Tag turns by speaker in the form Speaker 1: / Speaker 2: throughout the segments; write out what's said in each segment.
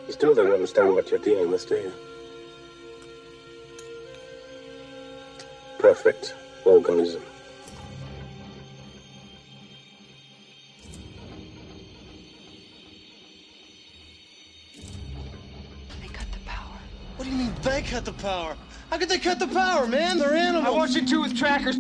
Speaker 1: You still don't understand what you're dealing with, do you? Perfect organism.
Speaker 2: They cut the power.
Speaker 3: What do you mean they cut the power? How could they cut the power, man? They're animals.
Speaker 4: I watched it too with trackers.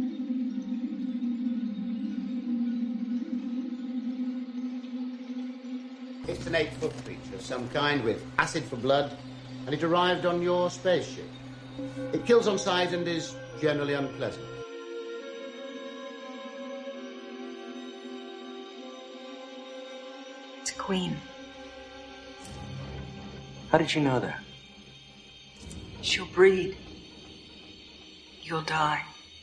Speaker 5: It's an 8-foot creature of some kind with acid for blood, and it arrived on your spaceship. It kills on sight and is generally unpleasant.
Speaker 2: It's a queen.
Speaker 4: How did you know that?
Speaker 2: She'll breed. You'll die.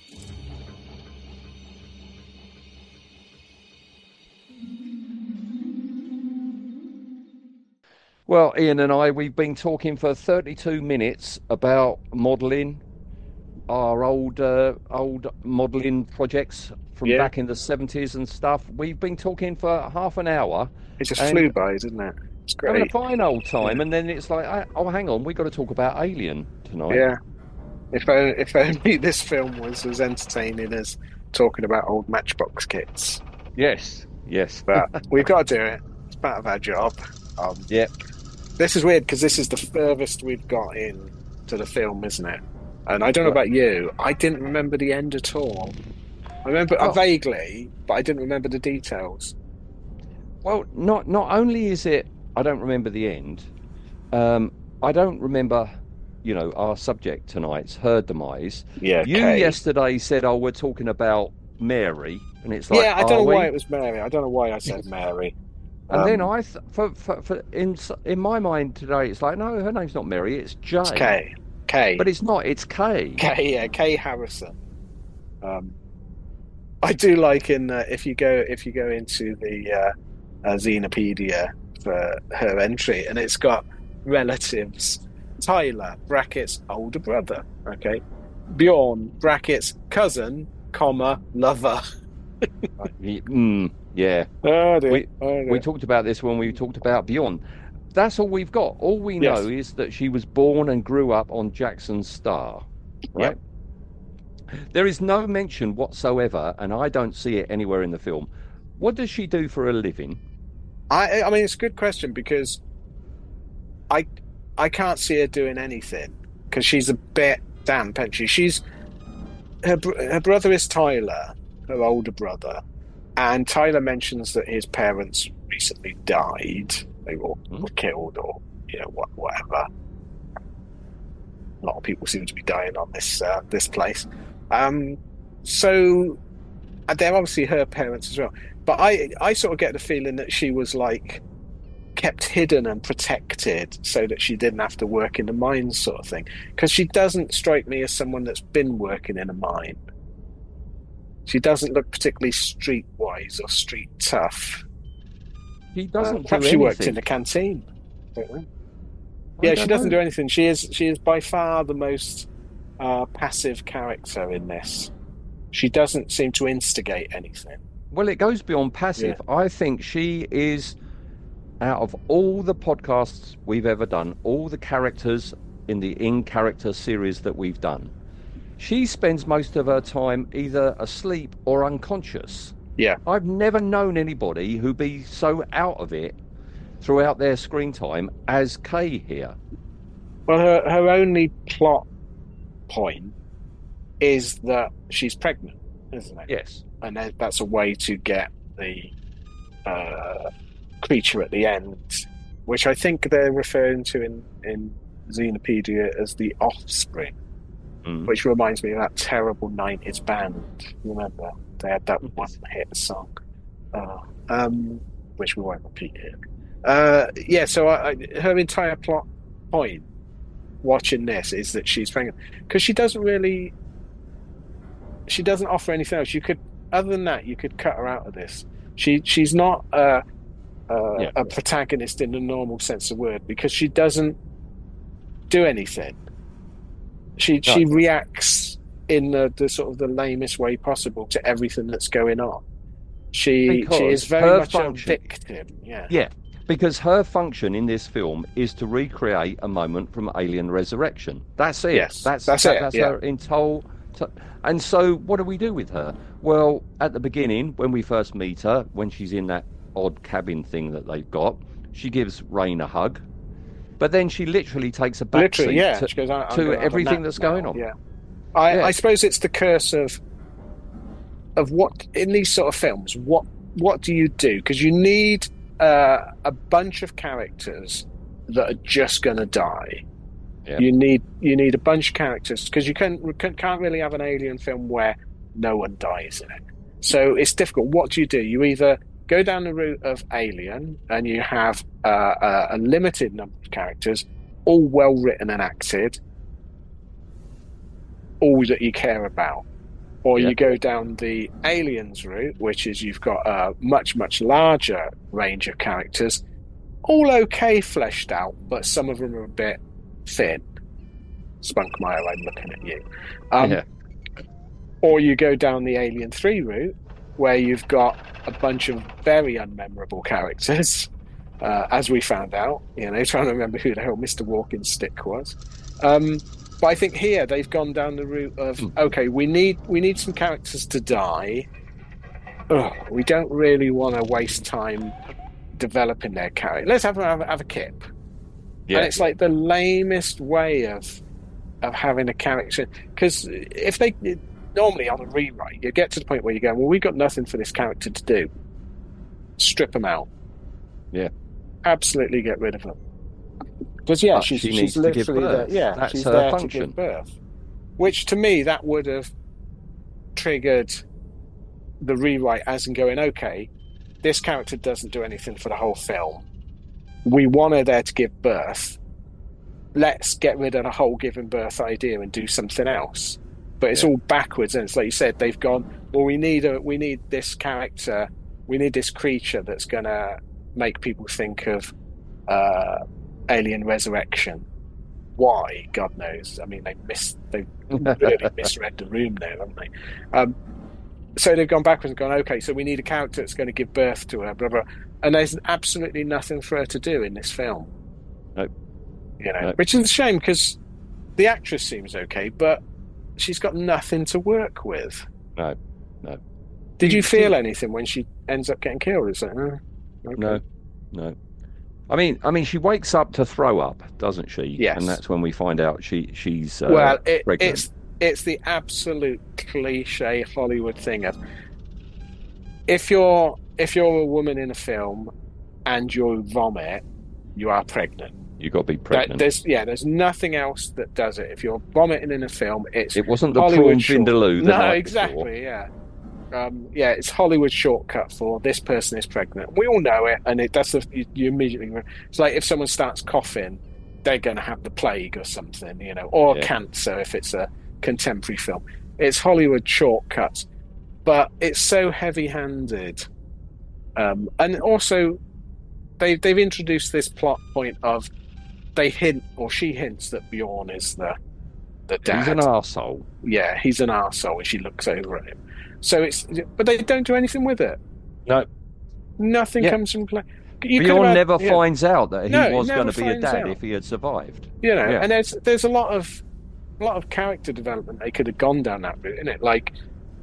Speaker 6: Well, Ian and I, we've been talking for 32 minutes about modelling, our old modelling projects from back in the 70s and stuff. We've been talking for half an hour.
Speaker 7: It just flew by, didn't it? It's great.
Speaker 6: Having a fine old time, and then it's like, oh, hang on, we've got to talk about Alien tonight.
Speaker 7: Yeah. If only this film was as entertaining as talking about old Matchbox kits.
Speaker 6: Yes.
Speaker 7: But we've got to do it. It's part of our job.
Speaker 6: Yep.
Speaker 7: This is weird because this is the furthest we've got in to the film, isn't it? And I don't know about you, I didn't remember the end at all. I remember vaguely, but I didn't remember the details.
Speaker 6: Well, not only is it I don't remember the end, I don't remember, our subject tonight's her demise.
Speaker 7: Yeah,
Speaker 6: you
Speaker 7: Kay.
Speaker 6: Yesterday said, we're talking about Mary, and it's like,
Speaker 7: yeah, I don't know why it was Mary. I don't know why I said Mary.
Speaker 6: And then in my mind today, it's like, no, her name's not Mary, it's Jay.
Speaker 7: It's Kay. Kay.
Speaker 6: But it's not, it's Kay.
Speaker 7: Kay, yeah, Kay Harrison. I do like if you go into the Xenopedia for her entry, and it's got relatives. Tyler, brackets, older brother, okay? Bjorn, brackets, cousin, lover.
Speaker 6: Yeah.
Speaker 7: Oh,
Speaker 6: we talked about this when we talked about Beyond. That's all we've got. All we know is that she was born and grew up on Jackson's Star, right? Yep. There is no mention whatsoever, and I don't see it anywhere in the film. What does she do for a living?
Speaker 7: I mean, it's a good question because I can't see her doing anything because she's a bit damp, isn't she? She's her brother is Tyler, her older brother. And Tyler mentions that his parents recently died. They were killed or, whatever. A lot of people seem to be dying on this place. So they're obviously her parents as well. But I sort of get the feeling that she was like kept hidden and protected so that she didn't have to work in the mines sort of thing. Because she doesn't strike me as someone that's been working in a mine. She doesn't look particularly streetwise or street tough.
Speaker 6: She doesn't.
Speaker 7: Perhaps she worked in the canteen. Yeah, she doesn't do anything. She is by far the most passive character in this. She doesn't seem to instigate anything.
Speaker 6: Well, it goes beyond passive. Yeah. I think she is, out of all the podcasts we've ever done, all the characters in the in-character series that we've done, she spends most of her time either asleep or unconscious.
Speaker 7: Yeah.
Speaker 6: I've never known anybody who be so out of it throughout their screen time as Kay here.
Speaker 7: Well, her only plot point is that she's pregnant, isn't it?
Speaker 6: Yes.
Speaker 7: And that's a way to get the creature at the end, which I think they're referring to in Xenopedia as the offspring. Which reminds me of that terrible 90s band. Remember? They had that one hit song, which we won't repeat here. So her entire plot point watching this is that she's pregnant. Because she doesn't offer anything else. Other than that, you could cut her out of this. She's not a protagonist in the normal sense of the word because she doesn't do anything. She reacts in the sort of the lamest way possible to everything that's going on. She is very much a victim. Yeah.
Speaker 6: Yeah, Because her function in this film is to recreate a moment from Alien Resurrection. That's it.
Speaker 7: Yes,
Speaker 6: that's
Speaker 7: it.
Speaker 6: That's
Speaker 7: Yeah.
Speaker 6: her entire. And so, what do we do with her? Well, at the beginning, when we first meet her, when she's in that odd cabin thing that they've got, she gives Rain a hug. But then she literally takes a backseat
Speaker 7: she goes, I'm
Speaker 6: to
Speaker 7: gonna have a
Speaker 6: everything
Speaker 7: nap
Speaker 6: that's
Speaker 7: now.
Speaker 6: going on.
Speaker 7: Yeah.
Speaker 6: Yeah.
Speaker 7: I suppose it's the curse of what in these sort of films. What do you do? Because you need a bunch of characters that are just going to die.
Speaker 6: Yeah.
Speaker 7: You need a bunch of characters because you can't really have an alien film where no one dies in it. So it's difficult. What do? You either go down the route of Alien and you have a limited number of characters, all well written and acted, all that you care about. Or you go down the Aliens route, which is you've got a much, much larger range of characters, all okay fleshed out, but some of them are a bit thin. Spunkmeyer, I'm looking at you. Or you go down the Alien 3 route, where you've got a bunch of very unmemorable characters, as we found out, trying to remember who the hell Mr. Walking Stick was. But I think here they've gone down the route of okay, we need some characters to die. We don't really want to waste time developing their character. Let's have a kip. Yeah. And it's like the lamest way of having a character, because if they normally on a rewrite, you get to the point where you go, well, we've got nothing for this character to do. Strip them out.
Speaker 6: Yeah,
Speaker 7: absolutely get rid of them. Because she's literally there.
Speaker 6: That's
Speaker 7: she's
Speaker 6: her
Speaker 7: there
Speaker 6: function.
Speaker 7: to give birth. Which to me that would have triggered the rewrite as in going, okay, this character doesn't do anything for the whole film. We want her there to give birth. Let's get rid of the whole giving birth idea and do something else. But it's all backwards, and it's like you said, they've gone, well, we need this character, we need this creature that's gonna make people think of Alien Resurrection. Why? God knows. I mean, they've really misread the room there, haven't they? So they've gone backwards and gone, okay, so we need a character that's going to give birth to her, blah, blah. And there's absolutely nothing for her to do in this film.
Speaker 6: Nope.
Speaker 7: Nope. Which is a shame, because the actress seems okay, but she's got nothing to work with.
Speaker 6: No.
Speaker 7: Did you feel anything when she ends up getting killed? Is that, okay.
Speaker 6: No. I mean, she wakes up to throw up, doesn't she? Yes. And that's when we find out she's pregnant.
Speaker 7: It's the absolute cliche Hollywood thing of if you're a woman in a film and you vomit, you are pregnant.
Speaker 6: You got to be pregnant.
Speaker 7: There's nothing else that does it. If you're vomiting in a film, it wasn't
Speaker 6: the prawn vindaloo.
Speaker 7: No, exactly. It's Hollywood shortcut for this person is pregnant. We all know it, and you immediately. It's like if someone starts coughing, they're going to have the plague or something, or cancer if it's a contemporary film. It's Hollywood shortcuts, but it's so heavy-handed, and also they've introduced this plot point of she hints that Bjorn is the dad.
Speaker 6: He's an arsehole.
Speaker 7: Yeah, he's an arsehole, and she looks over at him. So but they don't do anything with it.
Speaker 6: No,
Speaker 7: nothing comes from play.
Speaker 6: Bjorn never finds out that he was going to be a dad if he had survived.
Speaker 7: And there's a lot of character development they could have gone down that route, isn't it? Like,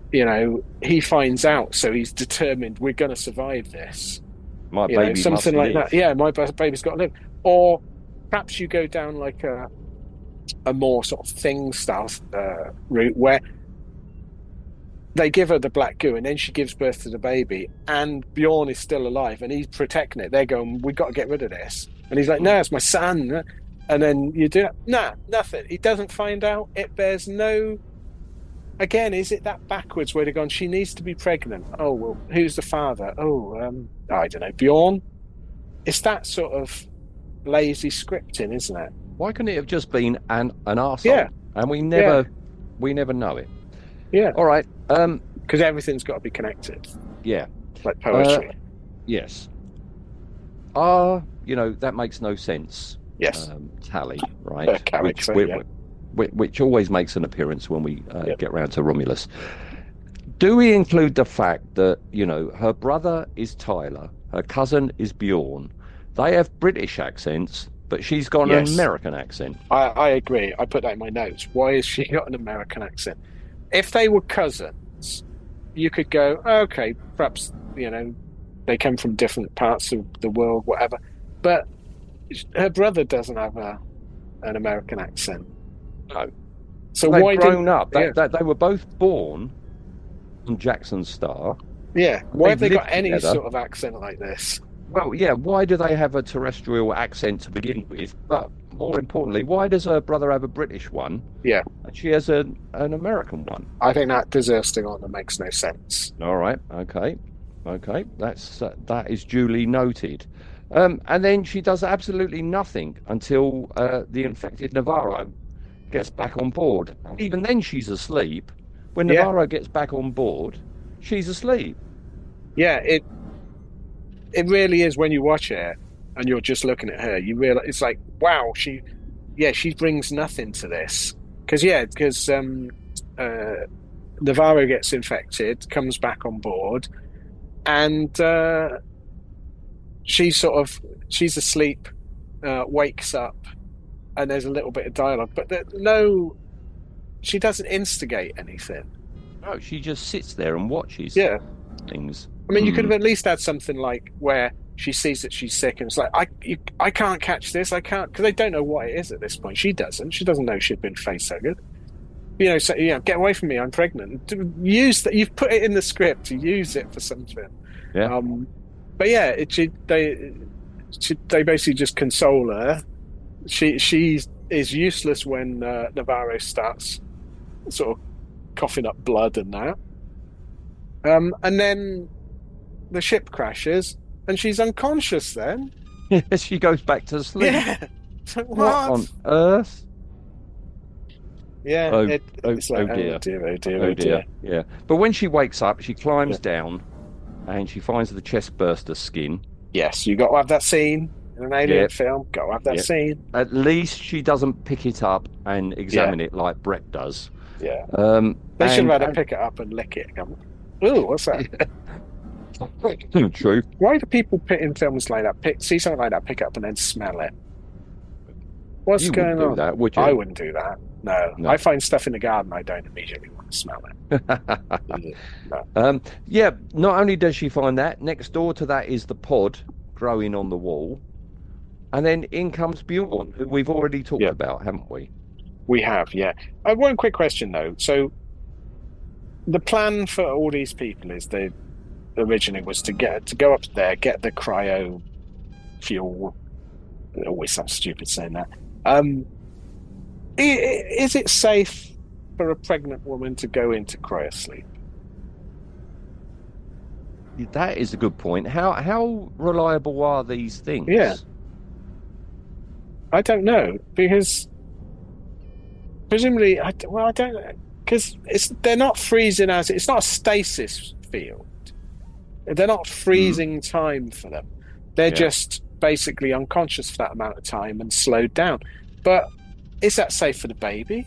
Speaker 7: he finds out, so he's determined we're going to survive this.
Speaker 6: My baby
Speaker 7: something
Speaker 6: must
Speaker 7: like
Speaker 6: live.
Speaker 7: that. Yeah, my baby's got to live. Or perhaps you go down like a more sort of thing stuff route where they give her the black goo and then she gives birth to the baby and Bjorn is still alive and he's protecting it. They're going, we've got to get rid of this. And he's like, no, it's my son. And then you do it. Nah, nothing. He doesn't find out. It bears no... Again, is it that backwards where they're going, she needs to be pregnant? Oh, well, who's the father? I don't know, Bjorn? It's that sort of lazy scripting, isn't it?
Speaker 6: Why couldn't it have just been an arsehole?
Speaker 7: Yeah.
Speaker 6: And we never know it.
Speaker 7: Yeah.
Speaker 6: All right.
Speaker 7: Because everything's got to be connected.
Speaker 6: Yeah.
Speaker 7: Like poetry.
Speaker 6: Yes. That makes no sense.
Speaker 7: Yes.
Speaker 6: Tally, right?
Speaker 7: Character,
Speaker 6: which always makes an appearance when we get round to Romulus. Do we include the fact that, her brother is Tyler, her cousin is Bjorn, They have British accents, but she's got
Speaker 7: Yes.
Speaker 6: an American accent.
Speaker 7: I agree. I put that in my notes. Why has she got an American accent? If they were cousins, you could go, okay, perhaps, they come from different parts of the world, whatever. But her brother doesn't have an American accent.
Speaker 6: No.
Speaker 7: So
Speaker 6: They've
Speaker 7: why
Speaker 6: grown up.
Speaker 7: Yeah.
Speaker 6: They were both born on Jackson's Star.
Speaker 7: Yeah. Why have they
Speaker 6: They've
Speaker 7: got
Speaker 6: lived
Speaker 7: any
Speaker 6: together.
Speaker 7: sort of accent like this?
Speaker 6: Well, yeah, why do they have a terrestrial accent to begin with? But more importantly, why does her brother have a British one
Speaker 7: Yeah.
Speaker 6: and she has an American one?
Speaker 7: I think that deserves to go on. That makes no sense.
Speaker 6: All right, okay. That is duly noted. And then she does absolutely nothing until the infected Navarro gets back on board. Even then, she's asleep. When
Speaker 7: Yeah.
Speaker 6: Navarro gets back on board, she's asleep.
Speaker 7: Yeah, it really is when you watch it and you're just looking at her, you realize it's like, wow, she brings nothing to this. Because Navarro gets infected, comes back on board, and she's asleep, wakes up, and there's a little bit of dialogue, but she doesn't instigate anything.
Speaker 6: No, she just sits there and watches things.
Speaker 7: I mean, you could have at least had something like where she sees that she's sick and it's like, I can't catch this, I can't, because they don't know what it is at this point. She doesn't know she'd been facehuggered. Get away from me, I'm pregnant. Use that. You've put it in the script to use it for something.
Speaker 6: Yeah.
Speaker 7: But yeah, they basically just console her. She is useless when Navarro starts sort of coughing up blood and that. And then the ship crashes and she's unconscious then.
Speaker 6: She goes back to sleep.
Speaker 7: Yeah. So
Speaker 6: What on earth?
Speaker 7: Yeah. It's like,
Speaker 6: oh dear.
Speaker 7: oh dear.
Speaker 6: Yeah. But when she wakes up, she climbs down and she finds the chest burster skin.
Speaker 7: Yes, you got to have that scene in an alien
Speaker 6: Yep.
Speaker 7: film. Got to have that
Speaker 6: Yep.
Speaker 7: scene.
Speaker 6: At least she doesn't pick it up and examine it like Brett does.
Speaker 7: Yeah.
Speaker 6: They
Speaker 7: They should have had to pick it up and lick it. Ooh, what's that?
Speaker 6: True.
Speaker 7: Why do people put in films like that? See something like that, pick it up and then smell it. What's
Speaker 6: You
Speaker 7: going
Speaker 6: wouldn't
Speaker 7: on?
Speaker 6: do that, would you?
Speaker 7: I wouldn't do that. No.
Speaker 6: No.
Speaker 7: I find stuff in the garden I don't immediately want to smell it. No.
Speaker 6: Yeah, not only does she find that, next door to that is the pod growing on the wall. And then in comes Bjorn, who we've already talked about, haven't we?
Speaker 7: We have, yeah. One quick question, though. So, the plan for all these people is originally was to go up there, get the cryo fuel. It always sounds stupid saying that. Is it safe for a pregnant woman to go into cryosleep?
Speaker 6: That is a good point. How reliable are these things?
Speaker 7: Yeah. I don't know, because presumably, I don't know, because they're not freezing it's not a stasis field. They're not freezing time for them. They're just basically unconscious for that amount of time and slowed down. But is that safe for the baby?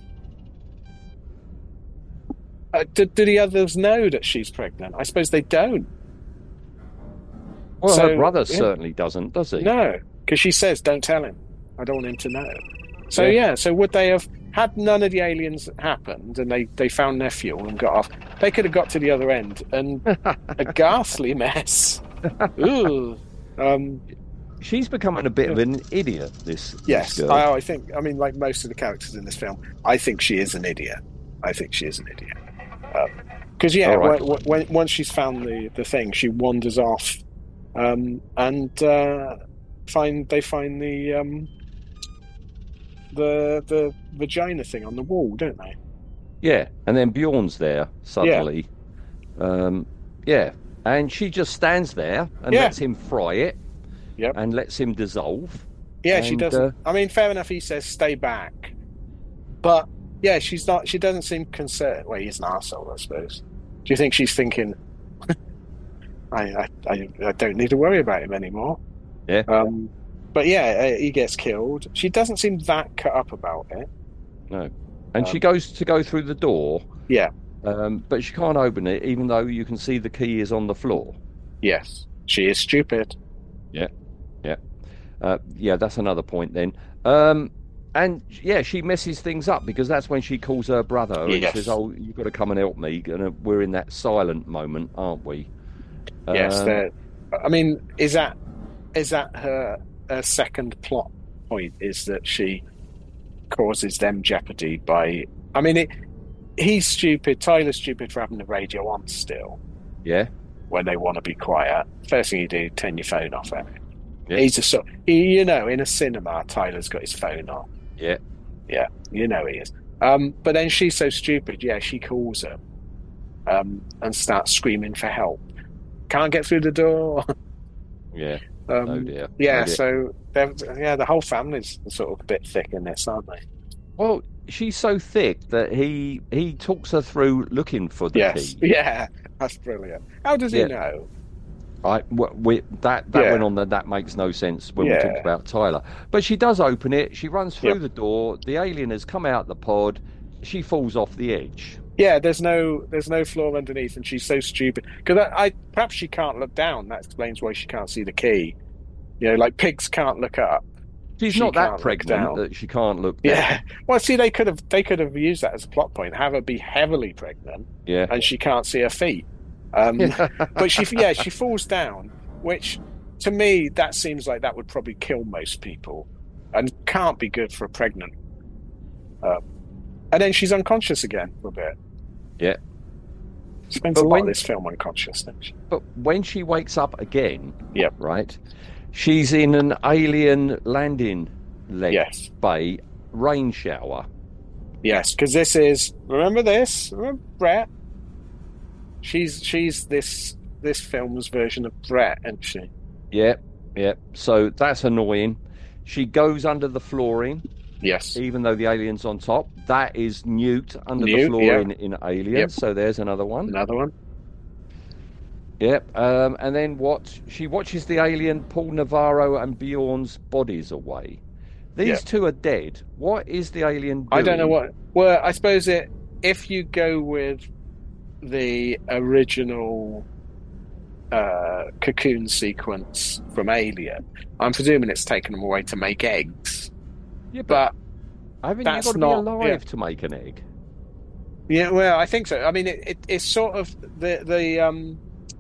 Speaker 7: Do the others know that she's pregnant? I suppose they don't.
Speaker 6: Well,
Speaker 7: So,
Speaker 6: her brother
Speaker 7: yeah.
Speaker 6: certainly doesn't, does he?
Speaker 7: No, because she says, "Don't tell him. I don't want him to know." So
Speaker 6: Yeah.
Speaker 7: so would they have had none of the aliens happened and they found their fuel and got off? They could have got to the other end and a ghastly mess. Ooh.
Speaker 6: She's becoming a bit of an idiot. This
Speaker 7: Yes,
Speaker 6: girl.
Speaker 7: I think. I mean, like most of the characters in this film, I think she is an idiot. Because
Speaker 6: All right.
Speaker 7: when once she's found the thing, she wanders off, and they find the vagina thing on the wall, don't they?
Speaker 6: Yeah, and then Bjorn's there suddenly. Yeah, and she just stands there and
Speaker 7: Yeah.
Speaker 6: lets him fry it.
Speaker 7: Yep.
Speaker 6: And lets him dissolve.
Speaker 7: Yeah, she
Speaker 6: And,
Speaker 7: doesn't. I mean, fair enough. He says stay back, but yeah, she's not. She doesn't seem concerned. Well, he's an arsehole, I suppose. Do you think she's thinking, I don't need to worry about him anymore?
Speaker 6: Yeah.
Speaker 7: But yeah, he gets killed. She doesn't seem that cut up about it.
Speaker 6: No. And she goes to go through the door.
Speaker 7: Yeah.
Speaker 6: But she can't open it, even though you can see the key is on the floor.
Speaker 7: Yes. She is stupid.
Speaker 6: Yeah. Yeah. Yeah, that's another point then. And yeah, she messes things up because that's when she calls her brother and
Speaker 7: Yes.
Speaker 6: says, "Oh, you've got to come and help me." And we're in that silent moment, aren't we?
Speaker 7: Yes. I mean, is that her second plot point? Is that she causes them jeopardy by? I mean, he's stupid. Tyler's stupid for having the radio on still
Speaker 6: Yeah.
Speaker 7: when they want to be quiet. First thing you do, turn your phone off.
Speaker 6: Yeah.
Speaker 7: He's you know, in a cinema, Tyler's got his phone on.
Speaker 6: Yeah.
Speaker 7: Yeah, you know he is. But then she's so stupid. Yeah, she calls him and starts screaming for help. Can't get through the door.
Speaker 6: Yeah. Oh dear.
Speaker 7: Yeah,
Speaker 6: Oh dear.
Speaker 7: so the whole family's sort of a bit thick in this, aren't they?
Speaker 6: Well, she's so thick that he talks her through looking for the
Speaker 7: Yes,
Speaker 6: key.
Speaker 7: yeah, that's brilliant. How does he know?
Speaker 6: That
Speaker 7: Yeah.
Speaker 6: went on. That makes no sense when we
Speaker 7: Yeah.
Speaker 6: talk about Tyler. But she does open it. She runs through
Speaker 7: Yep.
Speaker 6: the door. The alien has come out the pod. She falls off the edge.
Speaker 7: Yeah, there's no floor underneath, and she's so stupid because perhaps she can't look down. That explains why she can't see the key. You know, like pigs can't look up.
Speaker 6: She's
Speaker 7: She
Speaker 6: not
Speaker 7: can't
Speaker 6: that
Speaker 7: look
Speaker 6: pregnant
Speaker 7: down.
Speaker 6: that she can't look down.
Speaker 7: Yeah. Well, see, they could have used that as a plot point. Have her be heavily pregnant,
Speaker 6: Yeah.
Speaker 7: and she can't see her feet. But she falls down, which to me that seems like that would probably kill most people, and can't be good for a pregnant. And then she's unconscious again for a bit.
Speaker 6: Yeah.
Speaker 7: Spends
Speaker 6: But
Speaker 7: a lot
Speaker 6: when-
Speaker 7: of this film unconscious, doesn't she?
Speaker 6: But when she wakes up again,
Speaker 7: Yep.
Speaker 6: right, she's in an alien landing leg
Speaker 7: Yes.
Speaker 6: bay rain shower.
Speaker 7: Yes, because remember Brett? She's this film's version of Brett, isn't she?
Speaker 6: Yeah, yeah. So that's annoying. She goes under the flooring,
Speaker 7: Yes.
Speaker 6: even though the alien's on top. That is Newt under the
Speaker 7: Newt,
Speaker 6: flooring in Alien.
Speaker 7: Yep.
Speaker 6: So there's another one.
Speaker 7: Another one.
Speaker 6: Yep. And then she watches the alien pull Navarro and Bjorn's bodies away. These
Speaker 7: Yeah.
Speaker 6: two are dead. What is the alien doing?
Speaker 7: I don't know what. Well, I suppose if you go with the original cocoon sequence from Alien, I'm presuming it's taken them away to make eggs.
Speaker 6: Yeah,
Speaker 7: But
Speaker 6: haven't you
Speaker 7: that's
Speaker 6: got to
Speaker 7: not-
Speaker 6: be alive
Speaker 7: yeah.
Speaker 6: to make an egg?
Speaker 7: yeah, well, I think so. I mean, it's sort of the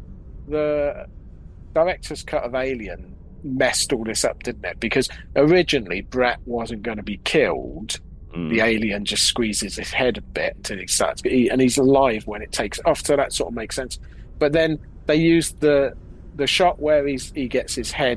Speaker 7: director's cut of Alien messed all this up, didn't it? Because originally Brett wasn't going to be killed. The alien just squeezes his head a bit until he starts to eat, and he's alive when it takes off. So that sort of makes sense. But then they used the shot where he gets his head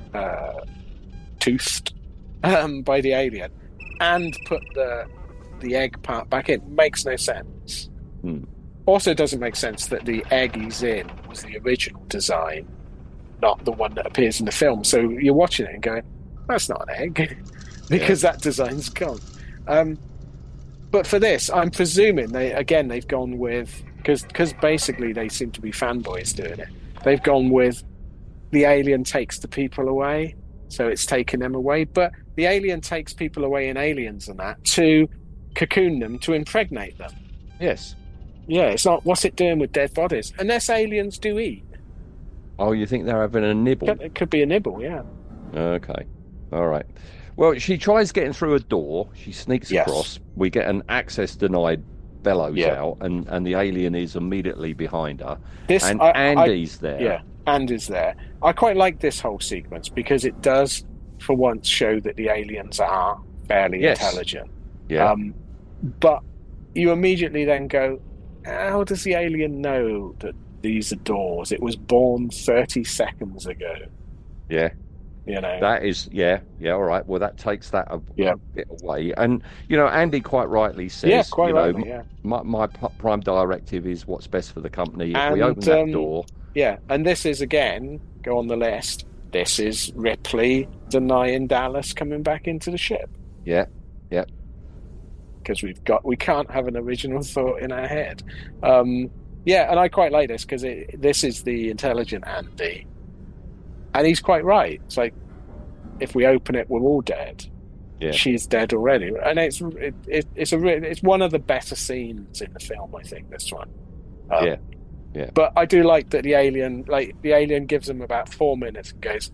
Speaker 7: toothed by the alien, and put the egg part back in. Makes no sense. Also, it doesn't make sense that the egg he's in was the original design, not the one that appears in the film. So you're watching it and going, "That's not an egg," because that design's gone. But for this, I'm presuming they've gone with, because basically they seem to be fanboys doing it. They've gone with the alien takes the people away, so it's taking them away. But the alien takes people away in Aliens and that to cocoon them, to impregnate them.
Speaker 6: Yes.
Speaker 7: Yeah, it's not. What's it doing with dead bodies? Unless aliens do eat,
Speaker 6: Oh, you think they're having a nibble?
Speaker 7: it could be a nibble. Yeah.
Speaker 6: Okay. All right. Well, she tries getting through a door. She sneaks
Speaker 7: Yes.
Speaker 6: across. We get an access denied bellows
Speaker 7: Yeah.
Speaker 6: out, and the alien is immediately behind her.
Speaker 7: This
Speaker 6: And Andy's there.
Speaker 7: Yeah, Andy's there. I quite like this whole sequence because it does, for once, show that the aliens are fairly
Speaker 6: Yes.
Speaker 7: intelligent.
Speaker 6: Yeah.
Speaker 7: But you immediately then go, how does the alien know that these are doors? It was born 30 seconds ago.
Speaker 6: Yeah.
Speaker 7: You know.
Speaker 6: That is, yeah, all right. Well, that takes that a
Speaker 7: Yeah.
Speaker 6: bit away. And, Andy quite rightly says,
Speaker 7: Yeah, quite rightly, yeah.
Speaker 6: my prime directive is what's best for the company. If
Speaker 7: And,
Speaker 6: we open that door...
Speaker 7: Yeah, and this is, again, go on the list, this is Ripley denying Dallas coming back into the ship.
Speaker 6: Yeah.
Speaker 7: Because we can't have an original thought in our head. Yeah, and I quite like this because this is the intelligent Andy, and he's quite right. It's like, if we open it, we're all dead.
Speaker 6: Yeah.
Speaker 7: She's dead already, and it's one of the better scenes in the film. I think this one.
Speaker 6: Yeah.
Speaker 7: But I do like that the alien gives him about 4 minutes and goes,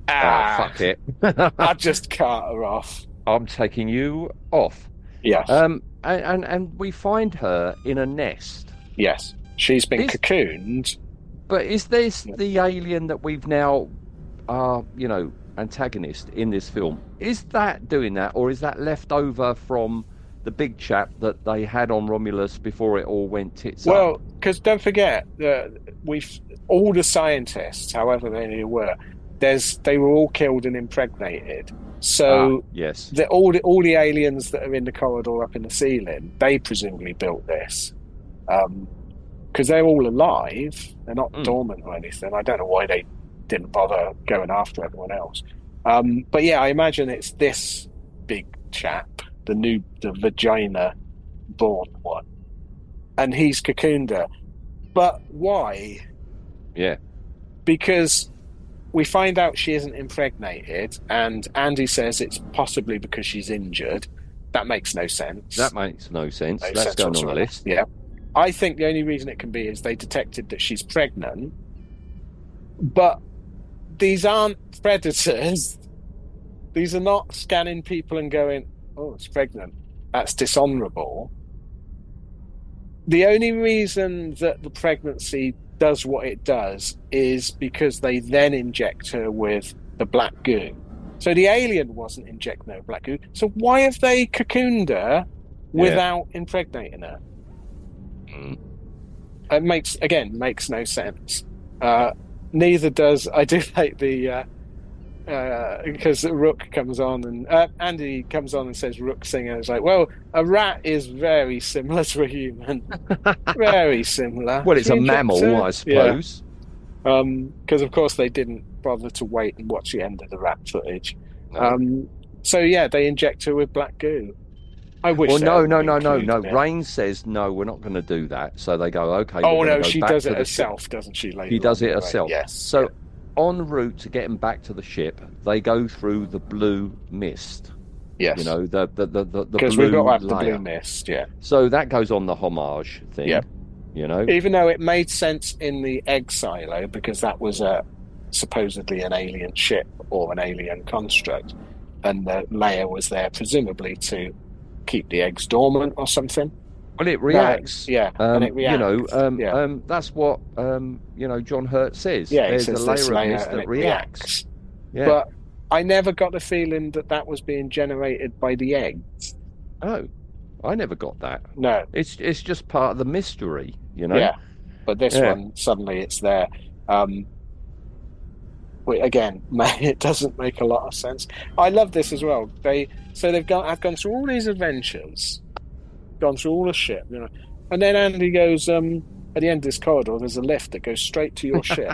Speaker 6: fuck it.
Speaker 7: I just cut her off.
Speaker 6: I'm taking you off.
Speaker 7: Yes.
Speaker 6: And we find her in a nest.
Speaker 7: Yes. She's been cocooned.
Speaker 6: But is this the alien that we've now, antagonist in this film? Is that doing that, or is that left over from the big chap that they had on Romulus before it all went tits up?
Speaker 7: Well, because don't forget that all the scientists, however many were, they were all killed and impregnated. So
Speaker 6: yes,
Speaker 7: all the aliens that are in the corridor up in the ceiling, they presumably built this. Because they're all alive, they're not dormant or anything. I don't know why they didn't bother going after everyone else. But yeah, I imagine it's this big chap, the vagina-born one, and he's cocooned her. But why?
Speaker 6: Yeah,
Speaker 7: because we find out she isn't impregnated, and Andy says it's possibly because she's injured. That makes no sense.
Speaker 6: That makes no sense. That's going on the list.
Speaker 7: Yeah. I think the only reason it can be is they detected that she's pregnant, but these aren't predators. These are not scanning people and going, oh, it's pregnant. That's dishonourable. The only reason that the pregnancy does what it does is because they then inject her with the black goo. So the alien wasn't injecting her with black goo. So why have they cocooned her without impregnating her? It makes no sense. Neither does I do like the because Rook comes on and Andy comes on and says Rook singer. It's like, well, a rat is very similar to a human, very similar.
Speaker 6: Well, it's a mammal, I suppose.
Speaker 7: Because of course they didn't bother to wait and watch the end of the rat footage.
Speaker 6: No.
Speaker 7: So yeah, they inject her with black goo. I wish.
Speaker 6: Well, no. Rain says no, we're not going to do that. So they go, okay.
Speaker 7: Oh no, she does it herself, doesn't she? Later
Speaker 6: she does it
Speaker 7: on,
Speaker 6: herself.
Speaker 7: Right? Yes.
Speaker 6: So en route to getting back to the ship, they go through the blue mist.
Speaker 7: Yes.
Speaker 6: You know, the
Speaker 7: because we've got to have the blue mist. Yeah.
Speaker 6: So that goes on the homage thing. Yeah. You know,
Speaker 7: even though it made sense in the egg silo because that was supposedly an alien ship or an alien construct, and the layer was there presumably to keep the eggs dormant or something.
Speaker 6: Well, it reacts.
Speaker 7: And it reacts.
Speaker 6: You know, that's what John Hurt says.
Speaker 7: Yeah,
Speaker 6: there's
Speaker 7: says
Speaker 6: a layer of mist that
Speaker 7: reacts.
Speaker 6: Yeah.
Speaker 7: But I never got the feeling that was being generated by the eggs.
Speaker 6: Oh, I never got that.
Speaker 7: No,
Speaker 6: it's just part of the mystery, you know.
Speaker 7: Yeah, but this one suddenly it's there. Again, it doesn't make a lot of sense. I love this as well. I've gone through all these adventures, gone through all the ship, you know, and then Andy goes, at the end of this corridor, there's a lift that goes straight to your ship.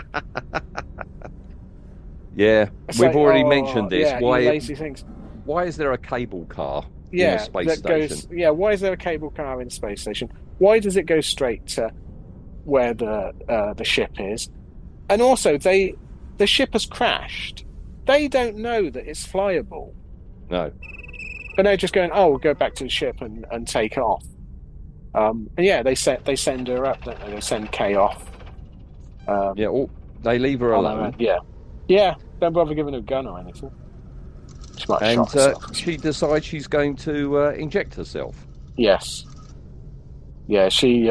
Speaker 6: Yeah, we've already mentioned this.
Speaker 7: Yeah, lazy things.
Speaker 6: Why is there a cable car in a space station?
Speaker 7: Why is there a cable car in a space station? Why does it go straight to where the ship is? And also, the ship has crashed. They don't know that it's flyable.
Speaker 6: No.
Speaker 7: But they're just going, we'll go back to the ship and take off. And yeah, they send her up, don't they? They send Kay off.
Speaker 6: They leave her alone.
Speaker 7: Yeah, don't bother giving her a gun or anything. She might have shot herself.
Speaker 6: She decides she's going to inject herself.
Speaker 7: Yes. Yeah, she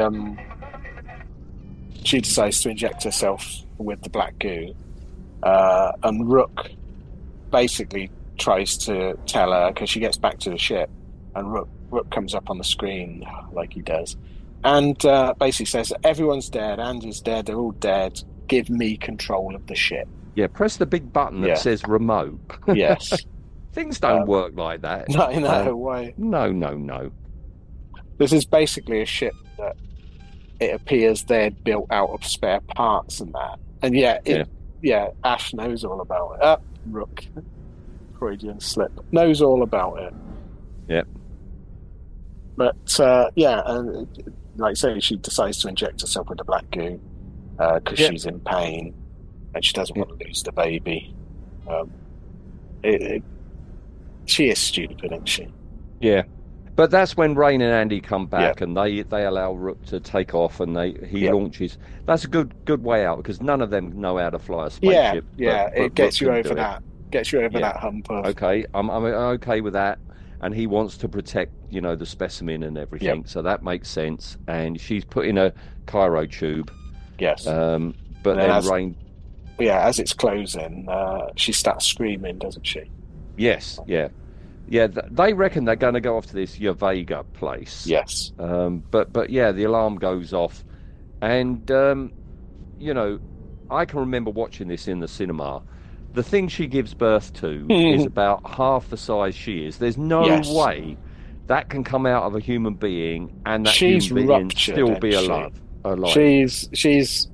Speaker 7: decides to inject herself with the black goo. And Rook basically tries to tell her, because she gets back to the ship, and Rook comes up on the screen like he does, and basically says, everyone's dead, Andy's dead, they're all dead, give me control of the ship.
Speaker 6: Yeah, press the big button that says remote.
Speaker 7: Yes.
Speaker 6: Things don't work like that.
Speaker 7: No way.
Speaker 6: No.
Speaker 7: This is basically a ship that it appears they're built out of spare parts and that. And Ash knows all about it. Rook, Freudian slip, knows all about it.
Speaker 6: Yep.
Speaker 7: But and like I say, she decides to inject herself with the black goo because she's in pain and she doesn't want to lose the baby. She is stupid, isn't she?
Speaker 6: Yeah. But that's when Rain and Andy come back, and they allow Rook to take off, and he launches. That's a good way out because none of them know how to fly a spaceship.
Speaker 7: It gets you over that Gets you over that hump of...
Speaker 6: Okay, I'm okay with that. And he wants to protect, the specimen and everything.
Speaker 7: Yep.
Speaker 6: So that makes sense. And she's put in a Cairo tube.
Speaker 7: Yes.
Speaker 6: But then Rain...
Speaker 7: Yeah, as it's closing, she starts screaming, doesn't she?
Speaker 6: Yes, yeah. Yeah, they reckon they're going to go off to this Vega place.
Speaker 7: Yes.
Speaker 6: But yeah, the alarm goes off. And, I can remember watching this in the cinema. The thing she gives birth to is about half the size she is. There's no way that can come out of a human being and that human being still be alive.
Speaker 7: She's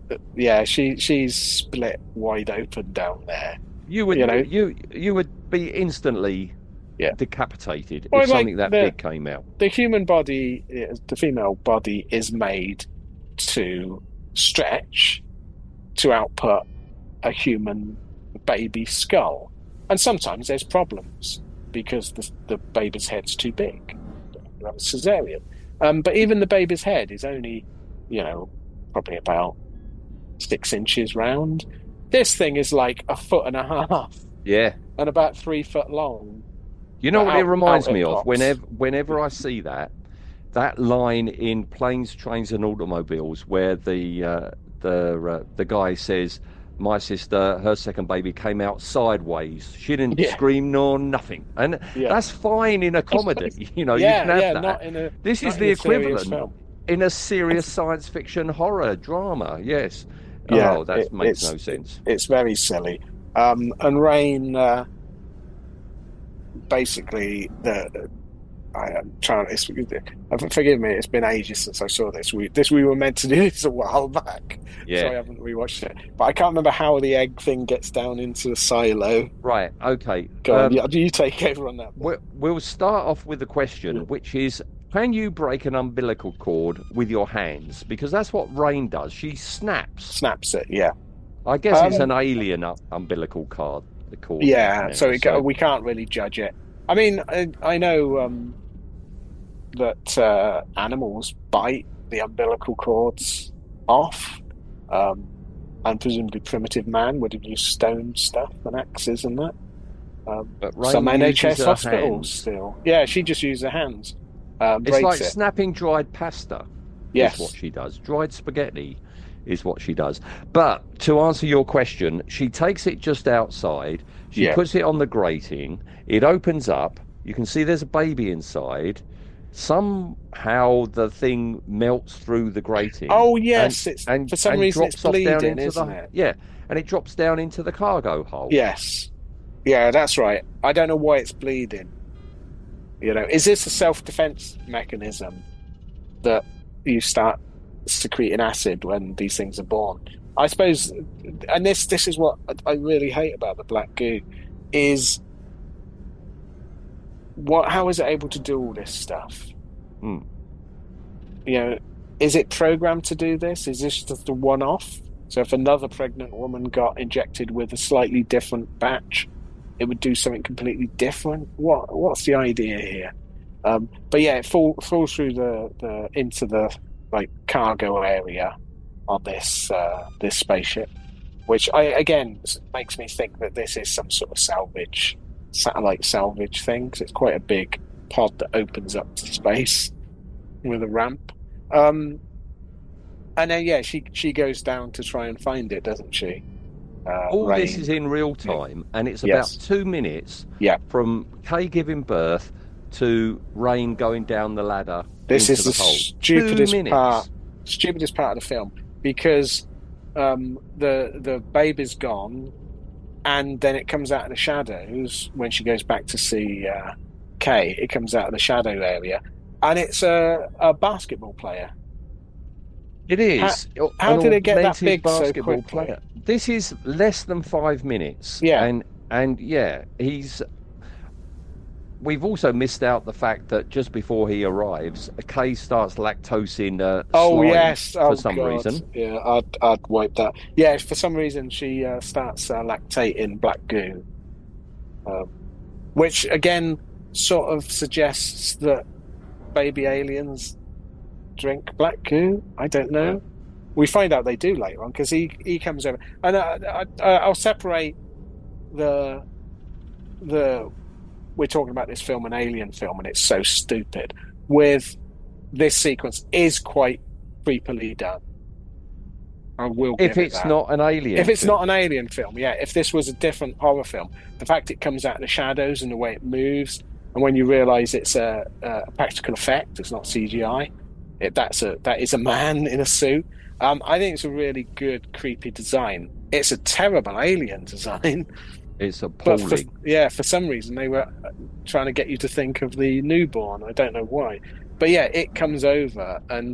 Speaker 7: split wide open down there.
Speaker 6: You would be instantly decapitated if something that big came out.
Speaker 7: The human body, the female body, is made to stretch to output a human baby skull, and sometimes there's problems because the baby's head's too big. You have a cesarean, but even the baby's head is only, probably about 6 inches round. This thing is like 1.5 foot.
Speaker 6: Yeah,
Speaker 7: and about 3 foot long.
Speaker 6: You know what it reminds me of? Whenever I see that line in Planes, Trains and Automobiles, where the guy says, "My sister, her second baby came out sideways. She didn't scream nor nothing," and that's fine in a comedy. You can have that. This is the equivalent in a serious science fiction horror drama. Yes.
Speaker 7: Yeah,
Speaker 6: oh, that makes no sense.
Speaker 7: It's very silly. And Rain, basically, I am trying. Forgive me. It's been ages since I saw this. We were meant to do this a while back, so I haven't rewatched it. But I can't remember how the egg thing gets down into the silo.
Speaker 6: Right. Okay.
Speaker 7: Go on. Do you take over on that?
Speaker 6: We'll start off with the question, which is: can you break an umbilical cord with your hands? Because that's what Rain does. She snaps
Speaker 7: it. Yeah.
Speaker 6: I guess it's an alien umbilical cord. The cord.
Speaker 7: Yeah. So we can't really judge it. I mean, I know that animals bite the umbilical cords off, and presumably primitive man would have used stone stuff and axes and that.
Speaker 6: But Rain
Speaker 7: some NHS hospitals
Speaker 6: hands.
Speaker 7: Still. Yeah, she just used her hands.
Speaker 6: It's like snapping dried pasta.
Speaker 7: Yes.
Speaker 6: Is what she does. Dried spaghetti is what she does. But to answer your question, she takes it just outside. She puts it on the grating. It opens up. You can see there's a baby inside. Somehow the thing melts through the grating.
Speaker 7: Oh yes, for some reason it's bleeding, isn't it?
Speaker 6: Yeah, and it drops down into the cargo hold.
Speaker 7: Yes, yeah, that's right. I don't know why it's bleeding. Is this a self-defense mechanism that you start secreting acid when these things are born? I suppose, and this is what I really hate about the black goo, is how is it able to do all this stuff? Is it programmed to do this? Is this just a one-off? So if another pregnant woman got injected with a slightly different batch, it would do something completely different. What's the idea here? But yeah, it falls through into the cargo area on this spaceship, which makes me think that this is some sort of satellite salvage thing, because it's quite a big pod that opens up to space with a ramp. And then she goes down to try and find it, doesn't she?
Speaker 6: All Rain. This is in real time, and it's about 2 minutes from Kay giving birth to Rain going down the ladder.
Speaker 7: This is the
Speaker 6: hole.
Speaker 7: stupidest part of the film, because the baby's gone, and then it comes out of the shadows when she goes back to see Kay. It comes out of the shadow area, and it's a basketball player.
Speaker 6: It is.
Speaker 7: How did it get that big so quickly?
Speaker 6: Player. This is less than 5 minutes.
Speaker 7: Yeah.
Speaker 6: And we've also missed out the fact that just before he arrives, Kay starts lactosing for some reason.
Speaker 7: Yeah, I'd wipe that. Yeah, for some reason she starts lactating black goo, which again sort of suggests that baby aliens drink black goo. I don't know. Yeah. We find out they do later on, because he comes over, and I'll separate the we're talking about this film, an alien film, and it's so stupid. With this sequence is quite creepily done. I will give
Speaker 6: If
Speaker 7: it
Speaker 6: it's
Speaker 7: that.
Speaker 6: not an alien.
Speaker 7: If it's
Speaker 6: film.
Speaker 7: not an alien film, yeah. If this was a different horror film, the fact it comes out in the shadows and the way it moves, and when you realise it's a practical effect, it's not CGI. That is a man in a suit. I think it's a really good, creepy design. It's a terrible alien design.
Speaker 6: It's
Speaker 7: But
Speaker 6: appalling.
Speaker 7: for some reason they were trying to get you to think of the newborn. I don't know why, but yeah, it comes over and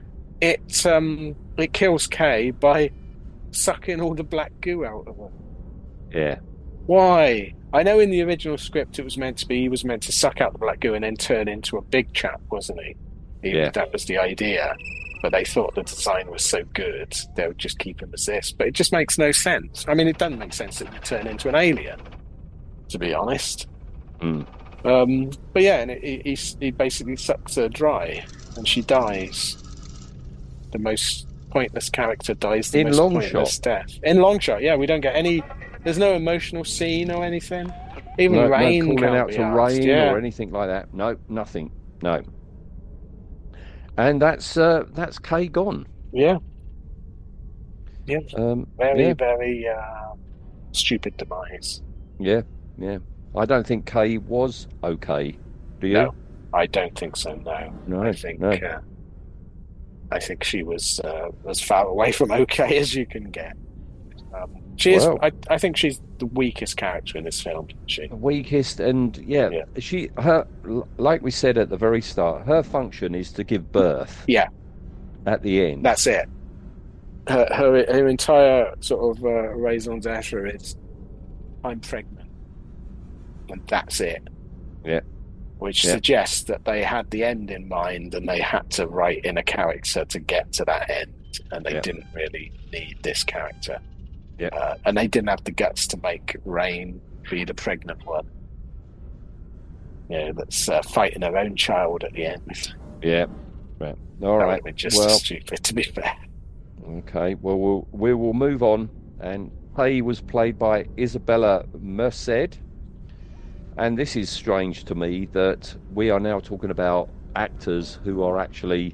Speaker 7: it kills Kay by sucking all the black goo out of her.
Speaker 6: Yeah.
Speaker 7: Why? I know in the original script it was meant to be he was meant to suck out the black goo and then turn into a big chap, wasn't he?
Speaker 6: Yeah.
Speaker 7: That was the idea. But they thought the design was so good they would just keep him as this. But it just makes no sense. I mean, it doesn't make sense that you turn into an alien, to be honest.
Speaker 6: Mm.
Speaker 7: But yeah, and he basically sucks her dry, and she dies. The most pointless character dies the
Speaker 6: In
Speaker 7: most
Speaker 6: long
Speaker 7: pointless
Speaker 6: shot.
Speaker 7: death. In long shot, yeah, we don't get any. There's no emotional scene or anything. Even
Speaker 6: No
Speaker 7: Rain
Speaker 6: calling
Speaker 7: can't
Speaker 6: out
Speaker 7: be
Speaker 6: to
Speaker 7: asked.
Speaker 6: Rain
Speaker 7: Yeah.
Speaker 6: or anything like that. No, nothing. No. And that's Kay gone.
Speaker 7: Yeah. Yeah. Very,
Speaker 6: yeah.
Speaker 7: very stupid demise.
Speaker 6: Yeah, yeah. I don't think Kay was okay. Do you?
Speaker 7: No, I don't think so. No,
Speaker 6: No,
Speaker 7: I think
Speaker 6: no.
Speaker 7: I think she was as far away from okay as you can get. She is.
Speaker 6: Well.
Speaker 7: I think she's the weakest character in this film. Isn't she?
Speaker 6: Weakest, and yeah, her, like we said at the very start, her function is to give birth.
Speaker 7: Yeah,
Speaker 6: at the end.
Speaker 7: that's it. Her entire sort of raison d'être is, I'm pregnant, and that's it.
Speaker 6: Yeah.
Speaker 7: Which
Speaker 6: Yeah.
Speaker 7: suggests that they had the end in mind and they had to write in a character to get to that end, and they
Speaker 6: Yeah.
Speaker 7: didn't really need this character.
Speaker 6: Yeah.
Speaker 7: And they didn't have the guts to make Rain be the pregnant one. Yeah, that's fighting her own child at the end.
Speaker 6: Yeah. Right. All
Speaker 7: That
Speaker 6: right.
Speaker 7: would be just
Speaker 6: Well,
Speaker 7: stupid, to be fair.
Speaker 6: okay. Well, we will move on. And Kay was played by Isabella Merced. And this is strange to me that we are now talking about actors who are actually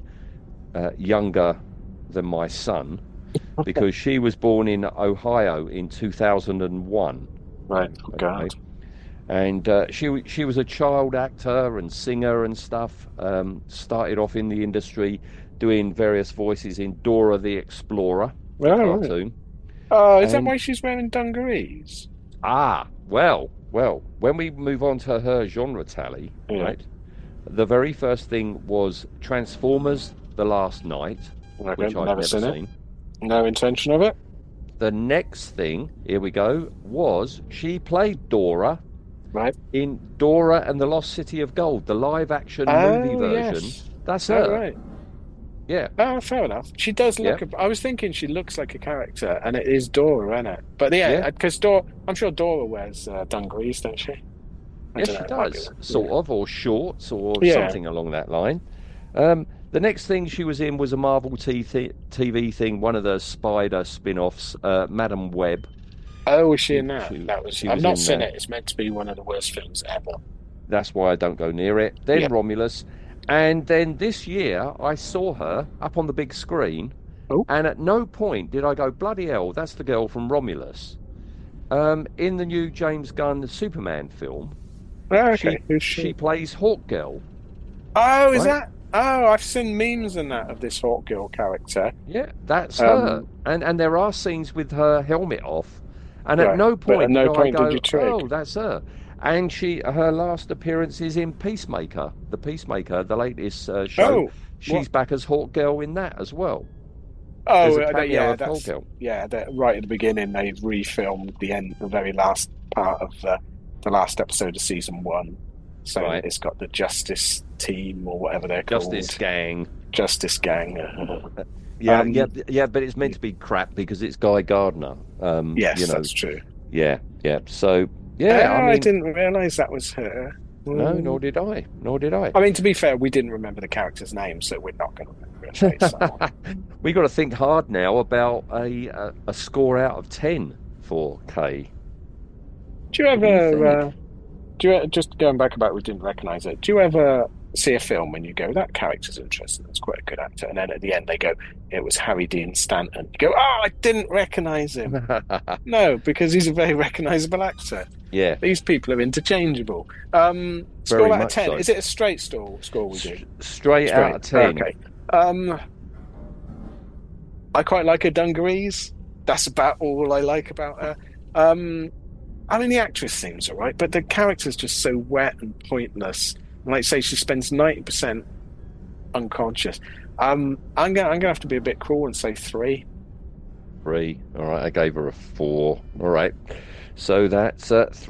Speaker 6: younger than my son, because she was born in Ohio in 2001.
Speaker 7: Right. Oh, God.
Speaker 6: Okay. And she was a child actor and singer and stuff. Started off in the industry doing various voices in Dora the Explorer, the
Speaker 7: Oh, right.
Speaker 6: cartoon.
Speaker 7: Oh, is that
Speaker 6: And-
Speaker 7: why she's wearing dungarees?
Speaker 6: Ah, well, when we move on to her genre tally,
Speaker 7: Yeah.
Speaker 6: right? The very first thing was Transformers: The Last Night,
Speaker 7: Okay,
Speaker 6: which I've
Speaker 7: never
Speaker 6: never
Speaker 7: seen it.
Speaker 6: seen.
Speaker 7: No intention of it?
Speaker 6: The next thing, here we go, was she played Dora
Speaker 7: Right.
Speaker 6: in Dora and the Lost City of Gold, the live-action movie version.
Speaker 7: Yes.
Speaker 6: That's
Speaker 7: Oh,
Speaker 6: her.
Speaker 7: right.
Speaker 6: Yeah.
Speaker 7: Oh, fair enough. She does look.
Speaker 6: Yeah.
Speaker 7: I was thinking she looks like a character, and it is Dora, isn't it? But
Speaker 6: Yeah.
Speaker 7: yeah, because Dora, I'm sure Dora wears dungarees, don't she? I
Speaker 6: Yes,
Speaker 7: don't
Speaker 6: she
Speaker 7: know, it might
Speaker 6: does,
Speaker 7: be-
Speaker 6: sort of, or shorts, or
Speaker 7: Yeah.
Speaker 6: something along that line. The next thing she was in was a Marvel TV thing, one of the Spider spin-offs, Madam Web.
Speaker 7: Oh, was she in that?
Speaker 6: She-
Speaker 7: That was.
Speaker 6: she
Speaker 7: I've
Speaker 6: was
Speaker 7: not
Speaker 6: in
Speaker 7: seen
Speaker 6: that.
Speaker 7: it. It's meant to be one of the worst films ever.
Speaker 6: That's why I don't go near it. Then
Speaker 7: Yeah.
Speaker 6: Romulus. And then this year, I saw her up on the big screen,
Speaker 7: Oh.
Speaker 6: and at no point did I go, bloody hell, that's the girl from Romulus. In the new James Gunn Superman film,
Speaker 7: Oh, okay. Who's she?
Speaker 6: she plays Hawkgirl.
Speaker 7: Oh, is
Speaker 6: Right.
Speaker 7: that? Oh, I've seen memes and that of this Hawkgirl character.
Speaker 6: Yeah, that's her. And there are scenes with her helmet off, and at
Speaker 7: Right,
Speaker 6: no
Speaker 7: but
Speaker 6: point
Speaker 7: at no
Speaker 6: did
Speaker 7: point
Speaker 6: I go,
Speaker 7: did you trig.
Speaker 6: oh, that's her. And her last appearance is in Peacemaker, the latest show.
Speaker 7: Oh,
Speaker 6: She's
Speaker 7: what?
Speaker 6: back as Hawkgirl in that as well. There's
Speaker 7: Oh,
Speaker 6: a cameo
Speaker 7: yeah,
Speaker 6: of
Speaker 7: that's
Speaker 6: Hawkgirl.
Speaker 7: yeah. Right at the beginning, they refilmed the very last part of the last episode of season 1. So
Speaker 6: Right.
Speaker 7: it's got the Justice Team or whatever they're
Speaker 6: Justice
Speaker 7: called.
Speaker 6: Gang.
Speaker 7: Justice Gang.
Speaker 6: Yeah, yeah, but it's meant to be crap because it's Guy Gardner.
Speaker 7: Yes,
Speaker 6: you know,
Speaker 7: that's true.
Speaker 6: yeah. So yeah,
Speaker 7: Oh,
Speaker 6: I mean,
Speaker 7: didn't realise that was her.
Speaker 6: no, nor did I.
Speaker 7: I mean, to be fair, we didn't remember the character's name, so we're not going to remember her face. So.
Speaker 6: We got to think hard now about a score out of 10 for Kay.
Speaker 7: Do you
Speaker 6: What do you
Speaker 7: ever?
Speaker 6: think?
Speaker 7: just going back about we didn't recognise it? Do you ever see a film and you go, that character's interesting, that's quite a good actor, and then at the end they go, it was Harry Dean Stanton. You go, oh, I didn't recognise him. No, because he's a very recognisable actor.
Speaker 6: Yeah.
Speaker 7: These people are interchangeable. Score out of 10.
Speaker 6: So.
Speaker 7: Is it a straight score we do?
Speaker 6: Straight out of 10.
Speaker 7: Okay. I quite like her dungarees. That's about all I like about her. I mean, the actress seems all right, but the character's just so wet and pointless. And like I say, she spends 90% unconscious. I'm gonna have to be a bit cruel and say 3.
Speaker 6: 3. All right, I gave her a 4. All right, so that's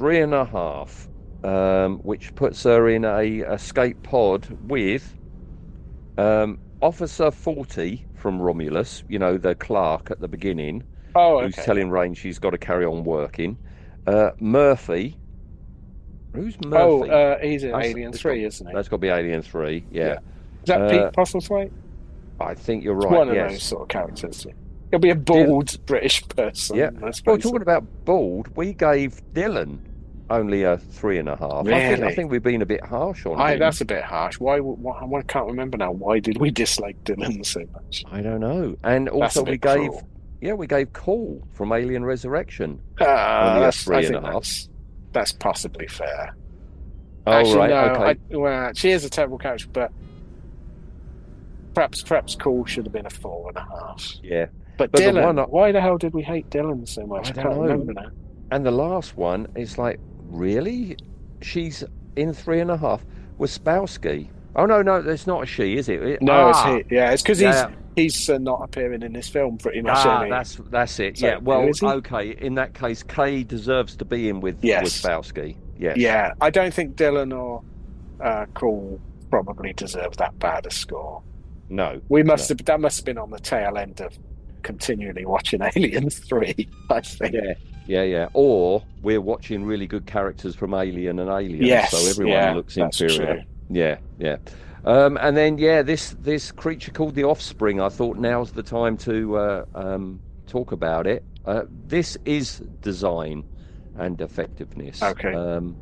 Speaker 6: 3.5, which puts her in a escape pod with Officer 40 from Romulus. You know, the clerk at the beginning.
Speaker 7: Oh, okay.
Speaker 6: Who's telling Rain she's got to carry on working. Murphy. Who's Murphy?
Speaker 7: Oh, he's in Alien 3, isn't he?
Speaker 6: That's got to be Alien 3, yeah.
Speaker 7: Is that Pete Postlethwaite?
Speaker 6: I think you're
Speaker 7: It's
Speaker 6: right,
Speaker 7: one of those sort of characters. He'll be a bald British person.
Speaker 6: Yeah.
Speaker 7: I suppose.
Speaker 6: Well, talking about bald, we gave Dylan only a 3.5.
Speaker 7: Really?
Speaker 6: I think we've been a bit harsh on him.
Speaker 7: That's a bit harsh. Why? I can't remember now. Why did we dislike Dylan so much?
Speaker 6: I don't know. And also we gave Call from Alien Resurrection only a 3.5.
Speaker 7: That's possibly fair.
Speaker 6: Oh,
Speaker 7: actually,
Speaker 6: right,
Speaker 7: no,
Speaker 6: okay.
Speaker 7: She is a terrible character, but perhaps Call should have been a 4.5.
Speaker 6: Yeah.
Speaker 7: But Dylan, why the hell did we hate Dylan so much? I can't remember now.
Speaker 6: And the last one is like, really? She's in 3.5 with Spowski. Oh, no, it's not a she, is it?
Speaker 7: No, it's he. Yeah, it's because he's not appearing in this film pretty much.
Speaker 6: That's it.
Speaker 7: So,
Speaker 6: yeah, well, okay. In that case, Kay deserves to be in with Spowski. Yes.
Speaker 7: Yeah, I don't think Dylan or Cole probably deserve that bad a score.
Speaker 6: No.
Speaker 7: That must have been on the tail end of continually watching Alien 3, I think.
Speaker 6: Yeah. Or we're watching really good characters from Alien and Alien, so everyone looks inferior. True. Yeah. And then, this creature called the Offspring, I thought now's the time to talk about it. This is design and effectiveness.
Speaker 7: Okay.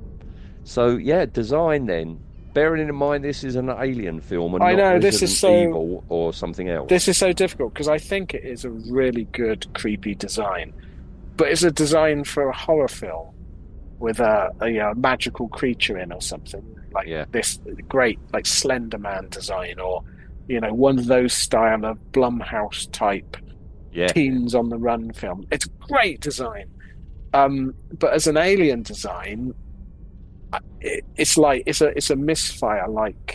Speaker 6: Design then. Bearing in mind this is an Alien film and
Speaker 7: not
Speaker 6: Resident Evil or something else.
Speaker 7: This is so difficult because I think it is a really good, creepy design. But it's a design for a horror film with a magical creature in or something. This great Slender Man design, or one of those style of Blumhouse type teens on the run film. It's a great design, but as an Alien design, it's a misfire like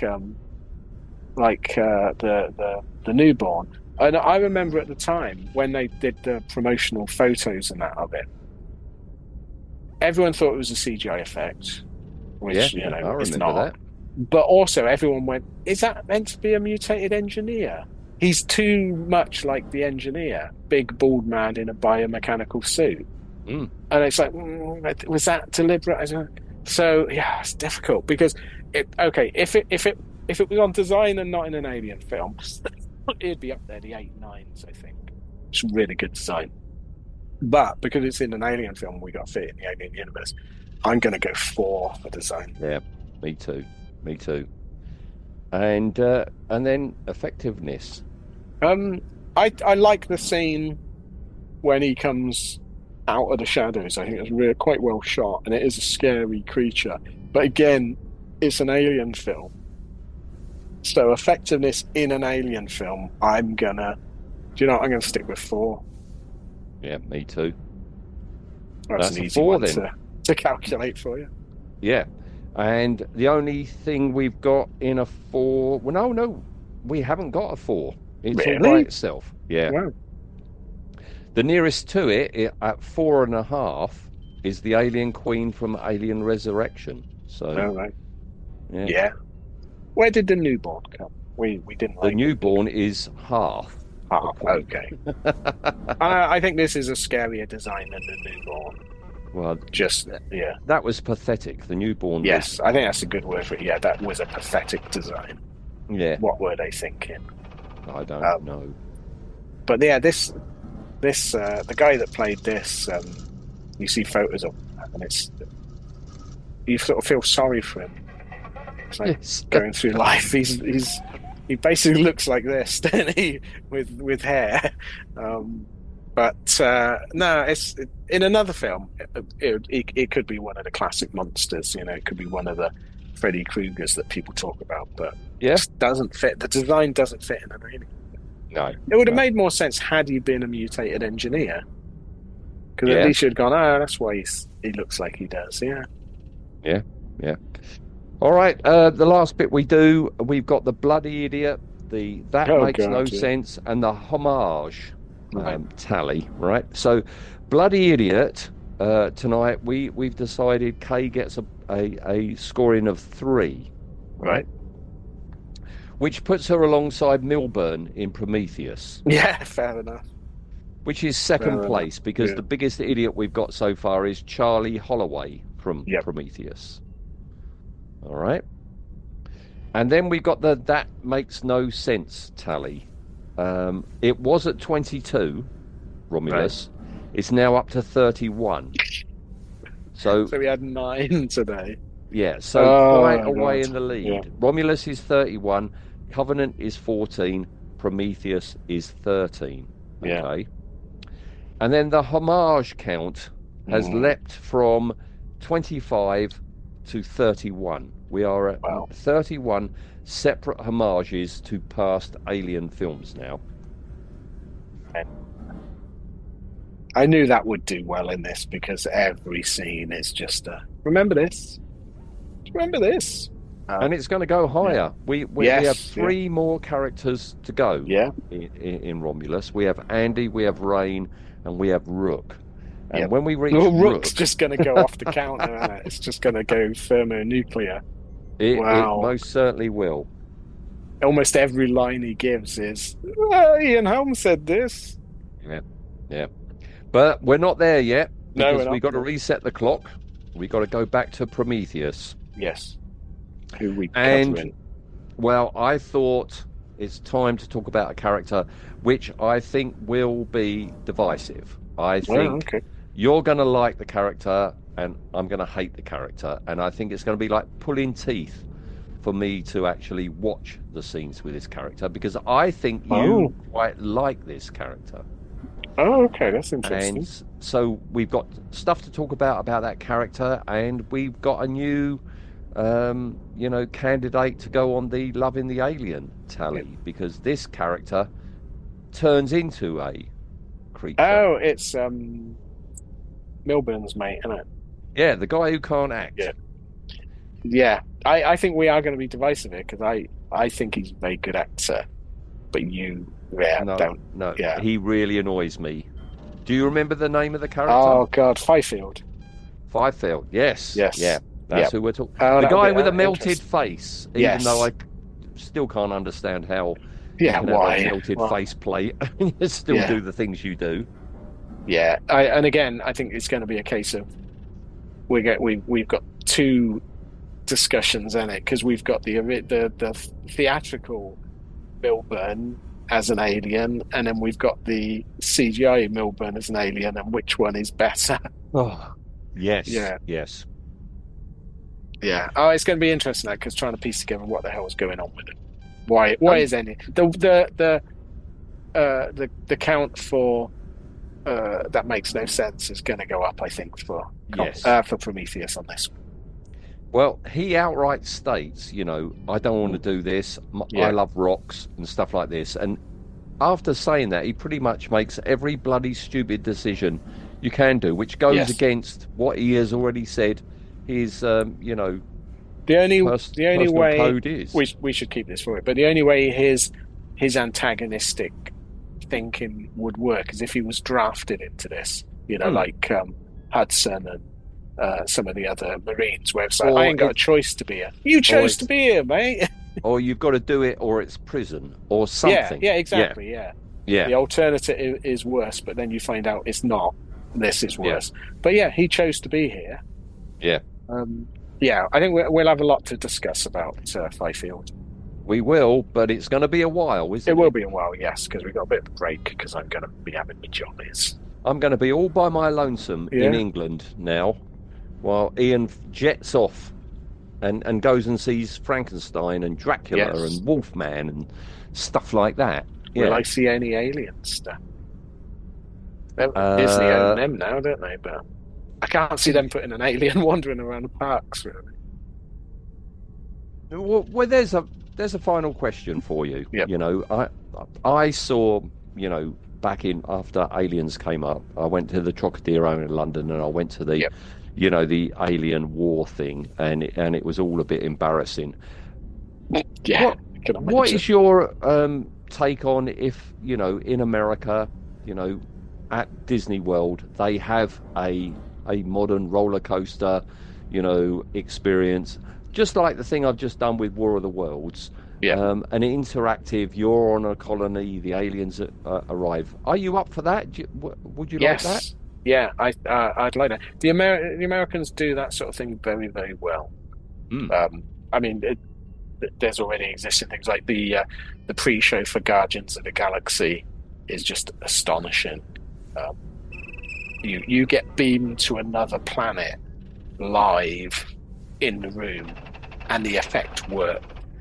Speaker 7: the Newborn. And I remember at the time when they did the promotional photos and that of it, everyone thought it was a CGI effect. Which, it's not. That. But also everyone went, is that meant to be a mutated engineer? He's too much like the engineer, big bald man in a biomechanical suit. And it's like, was that deliberate? So it's difficult because if it was on design and not in an Alien film, it'd be up there, the 8 9s, I think. It's a really good design. But because it's in an Alien film, we got to fit in the Alien universe. I'm going to go 4 for design.
Speaker 6: Yeah, me too. And then effectiveness.
Speaker 7: I like the scene when he comes out of the shadows. I think it's really quite well shot, and it is a scary creature. But again, it's an Alien film, so effectiveness in an Alien film, I'm gonna stick with 4.
Speaker 6: Yeah, me too.
Speaker 7: That's an easy 4 one to calculate for you.
Speaker 6: Yeah, and the only thing we've got in a 4... Well, no, we haven't got a 4. It's all by itself. Yeah.
Speaker 7: Wow.
Speaker 6: The nearest to it at 4.5 is the Alien Queen from Alien Resurrection. So,
Speaker 7: right. Yeah. Where did the Newborn come? We didn't like
Speaker 6: the Newborn is half.
Speaker 7: Okay. I think this is a scarier design than the Newborn.
Speaker 6: Well, that was pathetic. The Newborn.
Speaker 7: Yes, I think that's a good word for it. Yeah, that was a pathetic design.
Speaker 6: Yeah.
Speaker 7: What were they thinking?
Speaker 6: I don't know.
Speaker 7: But yeah, this the guy that played this, you see photos of, and you sort of feel sorry for him. It's like
Speaker 6: Yes.
Speaker 7: going through life. He basically looks like this, doesn't he? With hair. But no, it's in another film. It could be one of the classic monsters. You know, it could be one of the Freddy Kruegers that people talk about. But
Speaker 6: Yeah.
Speaker 7: it just doesn't fit. The design doesn't fit in an alien.
Speaker 6: No.
Speaker 7: It would have made more sense had he been a mutated engineer. Because
Speaker 6: Yeah.
Speaker 7: at least you'd gone, that's why he looks like he does. Yeah.
Speaker 6: Yeah. All right. The last bit we've got the bloody idiot. That
Speaker 7: Oh,
Speaker 6: makes
Speaker 7: God,
Speaker 6: no
Speaker 7: yeah.
Speaker 6: sense, and the homage
Speaker 7: Right.
Speaker 6: tally. Right. So, bloody idiot. Tonight we've decided Kay gets a scoring of 3,
Speaker 7: Right.
Speaker 6: which puts her alongside Milburn in Prometheus,
Speaker 7: Yeah, fair enough.
Speaker 6: which is second
Speaker 7: Fair
Speaker 6: place because
Speaker 7: yeah.
Speaker 6: the biggest idiot we've got so far is Charlie Holloway from
Speaker 7: Yep.
Speaker 6: Prometheus. All right. And then we got the that makes no sense tally. It was at 22, Romulus. It's now up to 31. So
Speaker 7: So we had 9 today.
Speaker 6: yeah, so
Speaker 7: Oh,
Speaker 6: quite
Speaker 7: my
Speaker 6: away
Speaker 7: God.
Speaker 6: in the lead.
Speaker 7: Yeah.
Speaker 6: Romulus is 31, Covenant is 14, Prometheus is 13.
Speaker 7: Yeah.
Speaker 6: Okay. And then the homage count has leapt from 25 to 31. We are at
Speaker 7: Wow.
Speaker 6: 31 separate homages to past Alien films now.
Speaker 7: I knew that would do well in this because every scene is just remember this? Remember this?
Speaker 6: And it's going to go higher. We
Speaker 7: Yes,
Speaker 6: have 3 more characters to go
Speaker 7: Yeah.
Speaker 6: in Romulus. We have Andy, we have Rain, and we have Rook. And
Speaker 7: Yep.
Speaker 6: when we reach
Speaker 7: Well,
Speaker 6: Rook,
Speaker 7: Rook's just going to go off the counter, isn't it? It's just going to go thermonuclear.
Speaker 6: it
Speaker 7: Wow.
Speaker 6: most certainly will.
Speaker 7: Almost every line he gives is, Ian Holmes said this.
Speaker 6: Yeah. But we're not there yet
Speaker 7: No,
Speaker 6: because
Speaker 7: we're not.
Speaker 6: we've got to reset the clock. We've got to go back to Prometheus.
Speaker 7: Yes. Who we
Speaker 6: And-
Speaker 7: covering?
Speaker 6: Well, I thought it's time to talk about a character which I think will be divisive. I think
Speaker 7: Oh, okay.
Speaker 6: you're going to like the character and I'm going to hate the character. And I think it's going to be like pulling teeth for me to actually watch the scenes with this character because I think you quite like this character.
Speaker 7: Oh, okay. That's interesting.
Speaker 6: And so we've got stuff to talk about that character, and we've got a new, candidate to go on the Loving the Alien tally because this character turns into a creature.
Speaker 7: Oh, it's Milburn's mate, isn't it?
Speaker 6: Yeah, the guy who can't act.
Speaker 7: Yeah. Yeah. I think we are going to be divisive here because I think he's a very good actor, but you don't.
Speaker 6: No,
Speaker 7: Yeah.
Speaker 6: he really annoys me. Do you remember the name of the character?
Speaker 7: Oh God, Fifield.
Speaker 6: Fifield. Yes.
Speaker 7: Yes.
Speaker 6: Yeah. That's
Speaker 7: Yep.
Speaker 6: who we're talking.
Speaker 7: Oh,
Speaker 6: the
Speaker 7: that'll
Speaker 6: guy
Speaker 7: be,
Speaker 6: with a melted
Speaker 7: interesting.
Speaker 6: face. Even
Speaker 7: Yes.
Speaker 6: though I still can't understand how.
Speaker 7: Yeah,
Speaker 6: you can
Speaker 7: why?
Speaker 6: have a melted
Speaker 7: Well,
Speaker 6: face plate and you still
Speaker 7: Yeah.
Speaker 6: do the things you do.
Speaker 7: Yeah, and again, I think it's going to be a case of we've got 2 discussions in it because we've got the theatrical Milburn as an alien, and then we've got the CGI Milburn as an alien, and which one is better?
Speaker 6: Oh, yes.
Speaker 7: Yeah.
Speaker 6: Yes.
Speaker 7: Yeah. Oh, it's going to be interesting because trying to piece together what the hell is going on with it. Why is any the count for that makes no sense is going to go up, I think, for
Speaker 6: Yes.
Speaker 7: for Prometheus on this one.
Speaker 6: Well, he outright states, I don't want to do this.
Speaker 7: Yeah.
Speaker 6: I love rocks and stuff like this. And after saying that, he pretty much makes every bloody stupid decision you can do, which goes
Speaker 7: Yes.
Speaker 6: against what he has already said his,
Speaker 7: The only
Speaker 6: personal
Speaker 7: way
Speaker 6: code is.
Speaker 7: we should keep this for it, but the only way his antagonistic thinking would work is if he was drafted into this, like Hudson and some of the other Marines, where it's like,
Speaker 6: Or
Speaker 7: I ain't got
Speaker 6: if-
Speaker 7: a choice to be here. You chose
Speaker 6: it's-
Speaker 7: to be here, mate.
Speaker 6: Or you've got to do it, or it's prison, or something.
Speaker 7: Yeah, exactly. Yeah.
Speaker 6: Yeah.
Speaker 7: The alternative is worse, but then you find out it's not. This is worse. But yeah, he chose to be here.
Speaker 6: Yeah.
Speaker 7: I think we'll have a lot to discuss about Fifield.
Speaker 6: We will, but it's going to be a while, isn't it?
Speaker 7: It will be a while, yes, because we've got a bit of a break because I'm going to be having my jollies.
Speaker 6: I'm going to be all by my lonesome in
Speaker 7: Yeah.
Speaker 6: England now, while Ian jets off and goes and sees Frankenstein and Dracula and Wolfman and stuff like that.
Speaker 7: Will I see any alien stuff? Disney own them now, don't they? But I can't see them putting an alien wandering around the parks, really.
Speaker 6: Well, there's a final question for you.
Speaker 7: Yep.
Speaker 6: You know, I saw, you know, back in after Aliens came up, I went to the Trocadero in London, and I went to the, you know, the Alien War thing, and it was all a bit embarrassing.
Speaker 7: Yeah.
Speaker 6: What is your take on if, you know, in America, you know, at Disney World, they have a modern roller coaster, you know, experience, just like the thing I've just done with War of the Worlds. An interactive, you're on a colony, the aliens arrive. Are you up for that? Would you like that?
Speaker 7: Yeah, I'd like that. The Americans do that sort of thing very, very well. I mean, there's already existing things like the pre-show for Guardians of the Galaxy is just astonishing. You get beamed to another planet live in the room, and the effect works.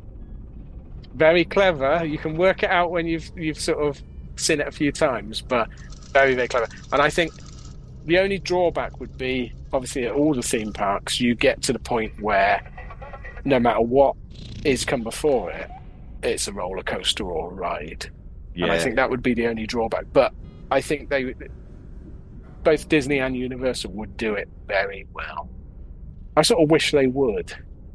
Speaker 7: Very clever. You can work it out when you've sort of seen it a few times, but very, very clever. And I think the only drawback would be, obviously, at all the theme parks, you get to the point where no matter what is come before it, it's a roller coaster or a ride. And I think that would be the only drawback. But I think both Disney and Universal would do it very well. I sort of wish they would.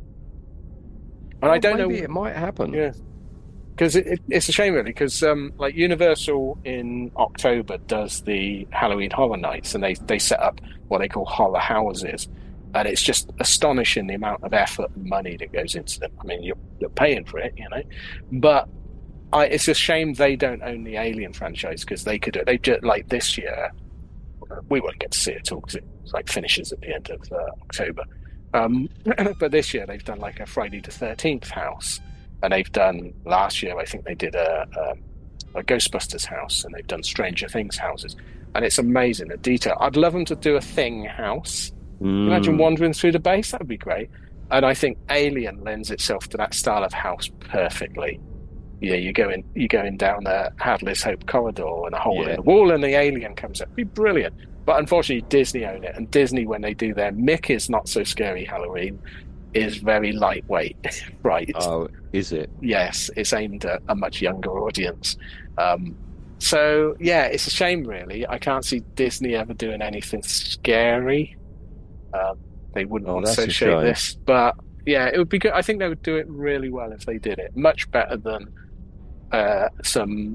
Speaker 7: And I don't know.
Speaker 6: Maybe it might happen.
Speaker 7: Yeah. Because it's a shame, really, because like Universal in October does the Halloween Horror Nights, and they set up what they call horror houses. And it's just astonishing the amount of effort and money that goes into them. I mean, you're paying for it, you know. But it's a shame they don't own the Alien franchise, because they could. They just, like this year, we won't get to see it at all because it like finishes at the end of October. But this year they've done like a Friday the 13th house, and they've done last year. I think they did a Ghostbusters house, and they've done Stranger Things houses, and it's amazing the detail. I'd love them to do a Thing house. Imagine wandering through the base. That would be great. And I think Alien lends itself to that style of house perfectly. Yeah, you're going down the Hadley's Hope corridor and a hole in the wall, and the alien comes up. It'd be brilliant. But unfortunately, Disney own it, and Disney, when they do their Mickey's Not So Scary Halloween, is very lightweight, right?
Speaker 6: Oh, is it?
Speaker 7: Yes, it's aimed at a much younger audience. So yeah, it's a shame, really. I can't see Disney ever doing anything scary. They wouldn't want to associate this, but yeah, it would be good. I think they would do it really well if they did it. Much better than some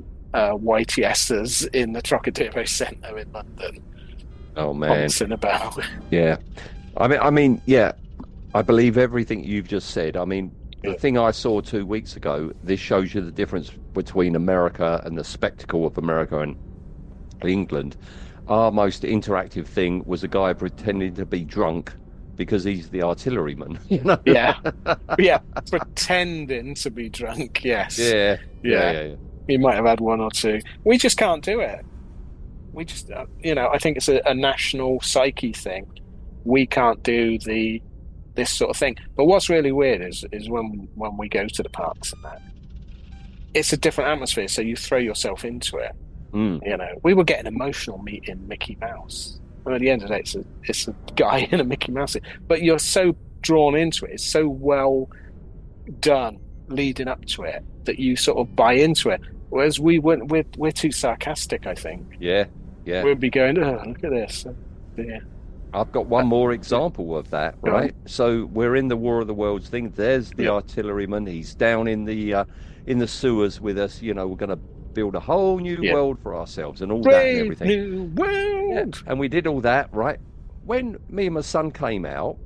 Speaker 7: YTSs in the Trocadero Centre in London.
Speaker 6: Oh man,
Speaker 7: about.
Speaker 6: Yeah, I mean, yeah, I believe everything you've just said. I mean, the thing I saw 2 weeks ago. This shows you the difference between America and the spectacle of America and England. Our most interactive thing was a guy pretending to be drunk because he's the artilleryman, you know?
Speaker 7: Yeah, pretending to be drunk, yes.
Speaker 6: Yeah.
Speaker 7: He might have had one or two. We just can't do it. We just, I think it's a national psyche thing. We can't do this sort of thing. But what's really weird is when we go to the parks and that, it's a different atmosphere, so you throw yourself into it. You know, we were getting emotional meeting Mickey Mouse. And at the end of the day, it's a guy in a Mickey Mouse suit. But you're so drawn into it. It's so well done leading up to it that you sort of buy into it. Whereas we're too sarcastic, I think.
Speaker 6: Yeah.
Speaker 7: We'd be going, oh, look at this. Yeah.
Speaker 6: I've got one more example of that, right? So we're in the War of the Worlds thing. There's the artilleryman. He's down in the sewers with us. You know, we're going to build a whole new world for ourselves and all that and everything.
Speaker 7: New world.
Speaker 6: Yeah. And we did all that, right? When me and my son came out,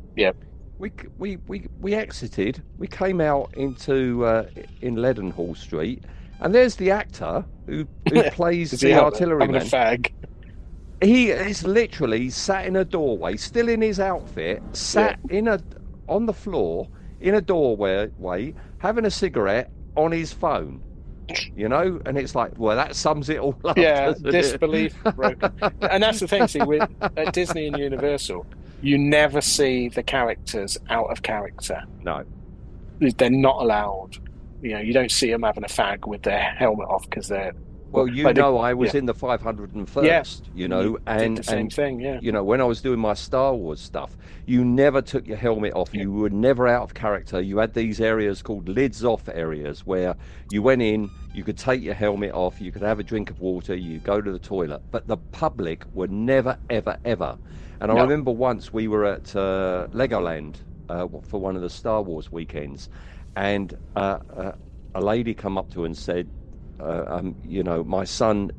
Speaker 6: we exited. We came out into in Leadenhall Street, and there's the actor who plays the artilleryman.
Speaker 7: A fag.
Speaker 6: He is literally sat in a doorway, still in his outfit, on the floor in a doorway, having a cigarette on his phone. You know, and it's like, well, that sums it all up.
Speaker 7: Yeah, disbelief broken. And that's the thing, see, at Disney and Universal, you never see the characters out of character.
Speaker 6: No.
Speaker 7: They're not allowed. You know, you don't see them having a fag with their helmet off because they're.
Speaker 6: Well, I was in the 501st,
Speaker 7: yeah.
Speaker 6: you know, and
Speaker 7: did the same thing, yeah.
Speaker 6: You know, when I was doing my Star Wars stuff, you never took your helmet off. You were never out of character. You had these areas called lids off areas where you went in, you could take your helmet off, you could have a drink of water, you go to the toilet. But the public were never, ever, ever. And I remember once we were at Legoland for one of the Star Wars weekends, and a lady come up to her and said, you know, my son,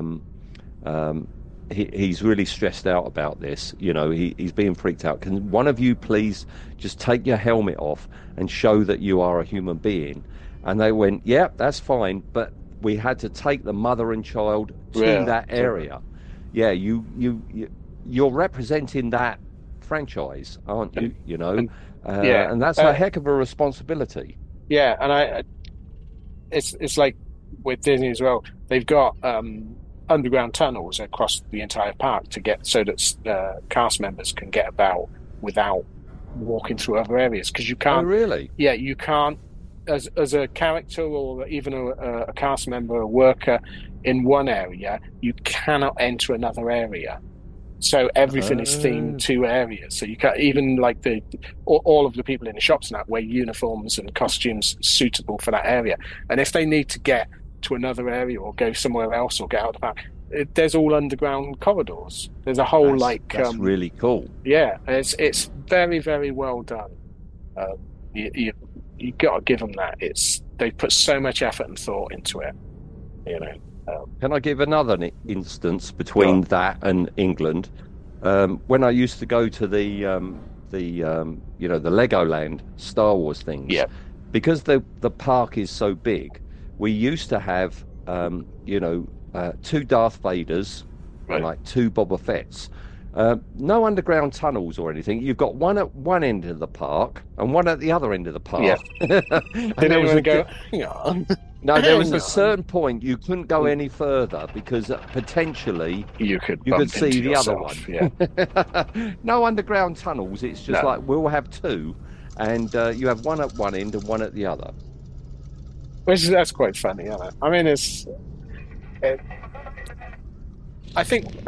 Speaker 6: he's really stressed out about this. You know, he's being freaked out. Can one of you please just take your helmet off and show that you are a human being? And they went, yeah, that's fine. But we had to take the mother and child to that area. Yeah, you're representing that franchise, aren't you? You know, and that's a heck of a responsibility.
Speaker 7: Yeah, and it's like with Disney as well. They've got underground tunnels across the entire park to get so that cast members can get about without walking through other areas, because you can't.
Speaker 6: Oh, really?
Speaker 7: Yeah, you can't. As a character or even a cast member, a worker in one area, you cannot enter another area. So everything is themed to areas. So you can't even like all of the people in the shops now wear uniforms and costumes suitable for that area. And if they need to get to another area or go somewhere else or get out of the park, there's all underground corridors. There's a whole
Speaker 6: that's really cool.
Speaker 7: Yeah, it's very, very well done. You got to give them that. They put so much effort and thought into it. You know.
Speaker 6: Can I give another instance between that and England? When I used to go to the Legoland Star Wars things, because the park is so big, we used to have two Darth Vaders and like two Boba Fett's. No underground tunnels or anything. You've got one at one end of the park and one at the other end of the park.
Speaker 7: Yeah. Did anyone go, hang on?
Speaker 6: No, there was a certain point you couldn't go any further because potentially
Speaker 7: you could
Speaker 6: see the
Speaker 7: yourself.
Speaker 6: Other one. Yeah. No underground tunnels. It's just like we'll have two, and you have one at one end and one at the other.
Speaker 7: That's quite funny, isn't it? I mean, I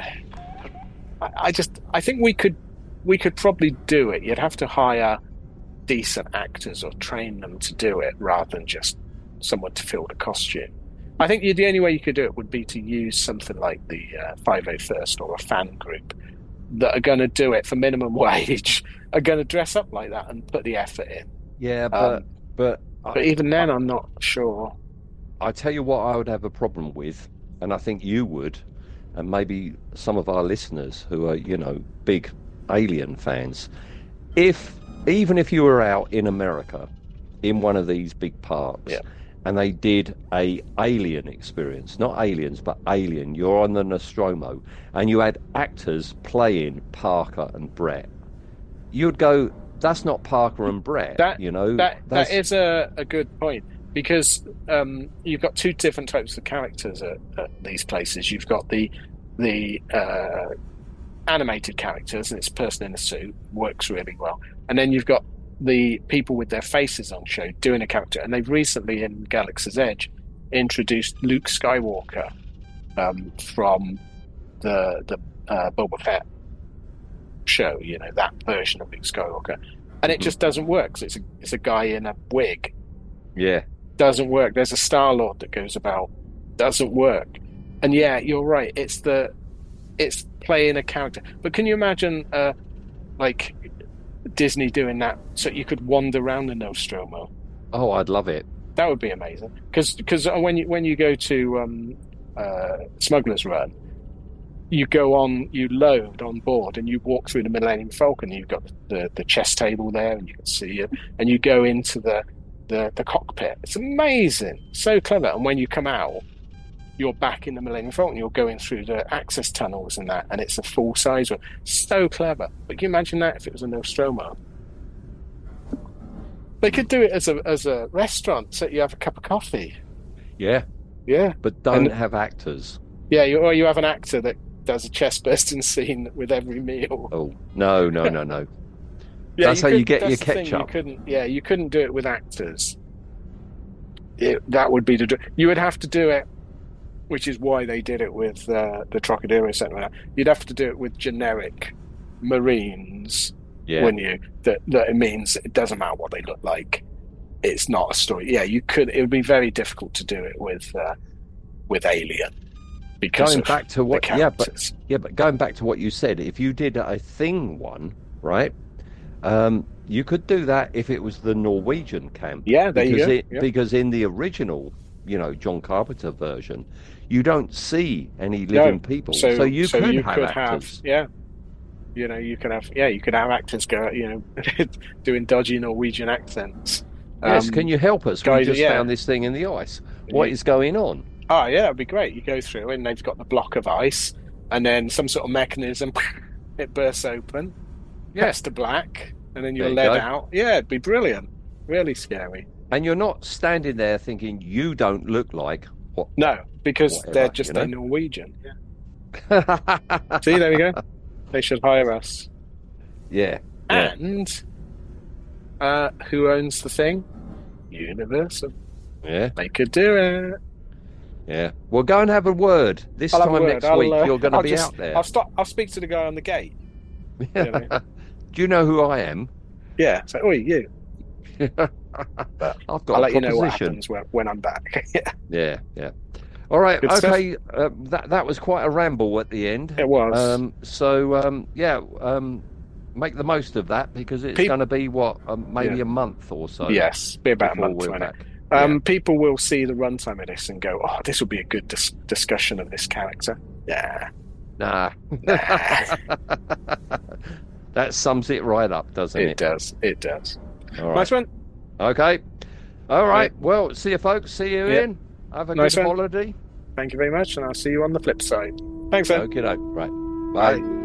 Speaker 7: think we could probably do it. You'd have to hire decent actors or train them to do it rather than just someone to fill the costume. I think the only way you could do it would be to use something like the 501st or a fan group that are going to do it for minimum wage, are going to dress up like that and put the effort in.
Speaker 6: Yeah, but
Speaker 7: even then, I'm not sure.
Speaker 6: I tell you what I would have a problem with, and I think you would, and maybe some of our listeners who are, you know, big Alien fans, even if you were out in America in one of these big parks, and they did a Alien experience, not Aliens, but Alien, you're on the Nostromo, and you had actors playing Parker and Brett, you'd go, that's not Parker and Brett. That
Speaker 7: is a good point, because you've got two different types of characters at these places. You've got the animated characters, and it's a person in a suit, works really well, and then you've got the people with their faces on show doing a character. And they've recently in Galaxy's Edge introduced Luke Skywalker from the Boba Fett show, you know, that version of Luke Skywalker, and it just doesn't work. So it's a guy in a wig.
Speaker 6: Yeah,
Speaker 7: doesn't work. There's a Star-Lord that goes about, doesn't work. And yeah, you're right, it's playing a character. But can you imagine like Disney doing that so you could wander around the Nostromo?
Speaker 6: Oh, I'd love it.
Speaker 7: That would be amazing. Because when you go to Smuggler's Run, you load on board and you walk through the Millennium Falcon. You've got the chess table there, and you can see it. And you go into the cockpit. It's amazing, so clever. And when you come out, you're back in the Millennium Falcon. You're going through the access tunnels and that, and it's a full size one. So clever. But can you imagine that if it was a Nostromo? They could do it as a restaurant, so you have a cup of coffee.
Speaker 6: Yeah.
Speaker 7: Yeah.
Speaker 6: But don't have actors.
Speaker 7: Yeah, you have an actor that does a chest bursting scene with every meal.
Speaker 6: Oh no.
Speaker 7: Yeah,
Speaker 6: That's how you get
Speaker 7: that's
Speaker 6: your
Speaker 7: the thing,
Speaker 6: ketchup.
Speaker 7: you couldn't do it with actors. That would be you would have to do it, which is why they did it with the Trocadero Centre. You'd have to do it with generic Marines, wouldn't you? That it means it doesn't matter what they look like. It's not a story. Yeah, you could. It would be very difficult to do it with Alien. Because
Speaker 6: going back to what,
Speaker 7: but
Speaker 6: going back to what you said, if you did a Thing one, right? You could do that if it was the Norwegian camp.
Speaker 7: Yeah, there you go.
Speaker 6: Because in the original, John Carpenter version, you don't see any living people, so you could have actors.
Speaker 7: You could have actors go, doing dodgy Norwegian accents.
Speaker 6: Yes, can you help us?
Speaker 7: Guys,
Speaker 6: we just found this thing in the ice. What is going on?
Speaker 7: Oh yeah, it'd be great. You go through and they've got the block of ice, and then some sort of mechanism, it bursts open, cuts to black, and then you're led out. Yeah, it'd be brilliant. Really scary.
Speaker 6: And you're not standing there thinking you don't look like what?
Speaker 7: No, because they're just a Norwegian. Yeah. See, there we go. They should hire us.
Speaker 6: Yeah.
Speaker 7: And who owns the thing? Universal.
Speaker 6: Yeah.
Speaker 7: They could do it.
Speaker 6: Yeah. Well, go and have a word. This time next week, you're going to be out there.
Speaker 7: I'll speak to the guy on the gate.
Speaker 6: Do you know who I am?
Speaker 7: Yeah. So, oi, you.
Speaker 6: I'll
Speaker 7: let you know what happens when I'm back.
Speaker 6: Yeah. All right.
Speaker 7: Good
Speaker 6: okay. That was quite a ramble at the end.
Speaker 7: It was.
Speaker 6: Make the most of that because it's going to be maybe a month or so.
Speaker 7: Yes, be about a month.
Speaker 6: We're back.
Speaker 7: People will see the runtime of this and go, "Oh, this will be a good discussion of this character." Yeah.
Speaker 6: Nah. That sums it right up, doesn't it?
Speaker 7: It does.
Speaker 6: All right.
Speaker 7: Nice one.
Speaker 6: Okay. All right. Well, see you, folks. See you, Ian. Have a good holiday.
Speaker 7: Thank you very much, and I'll see you on the flip side. Thanks, then.
Speaker 6: Okay, right. Bye.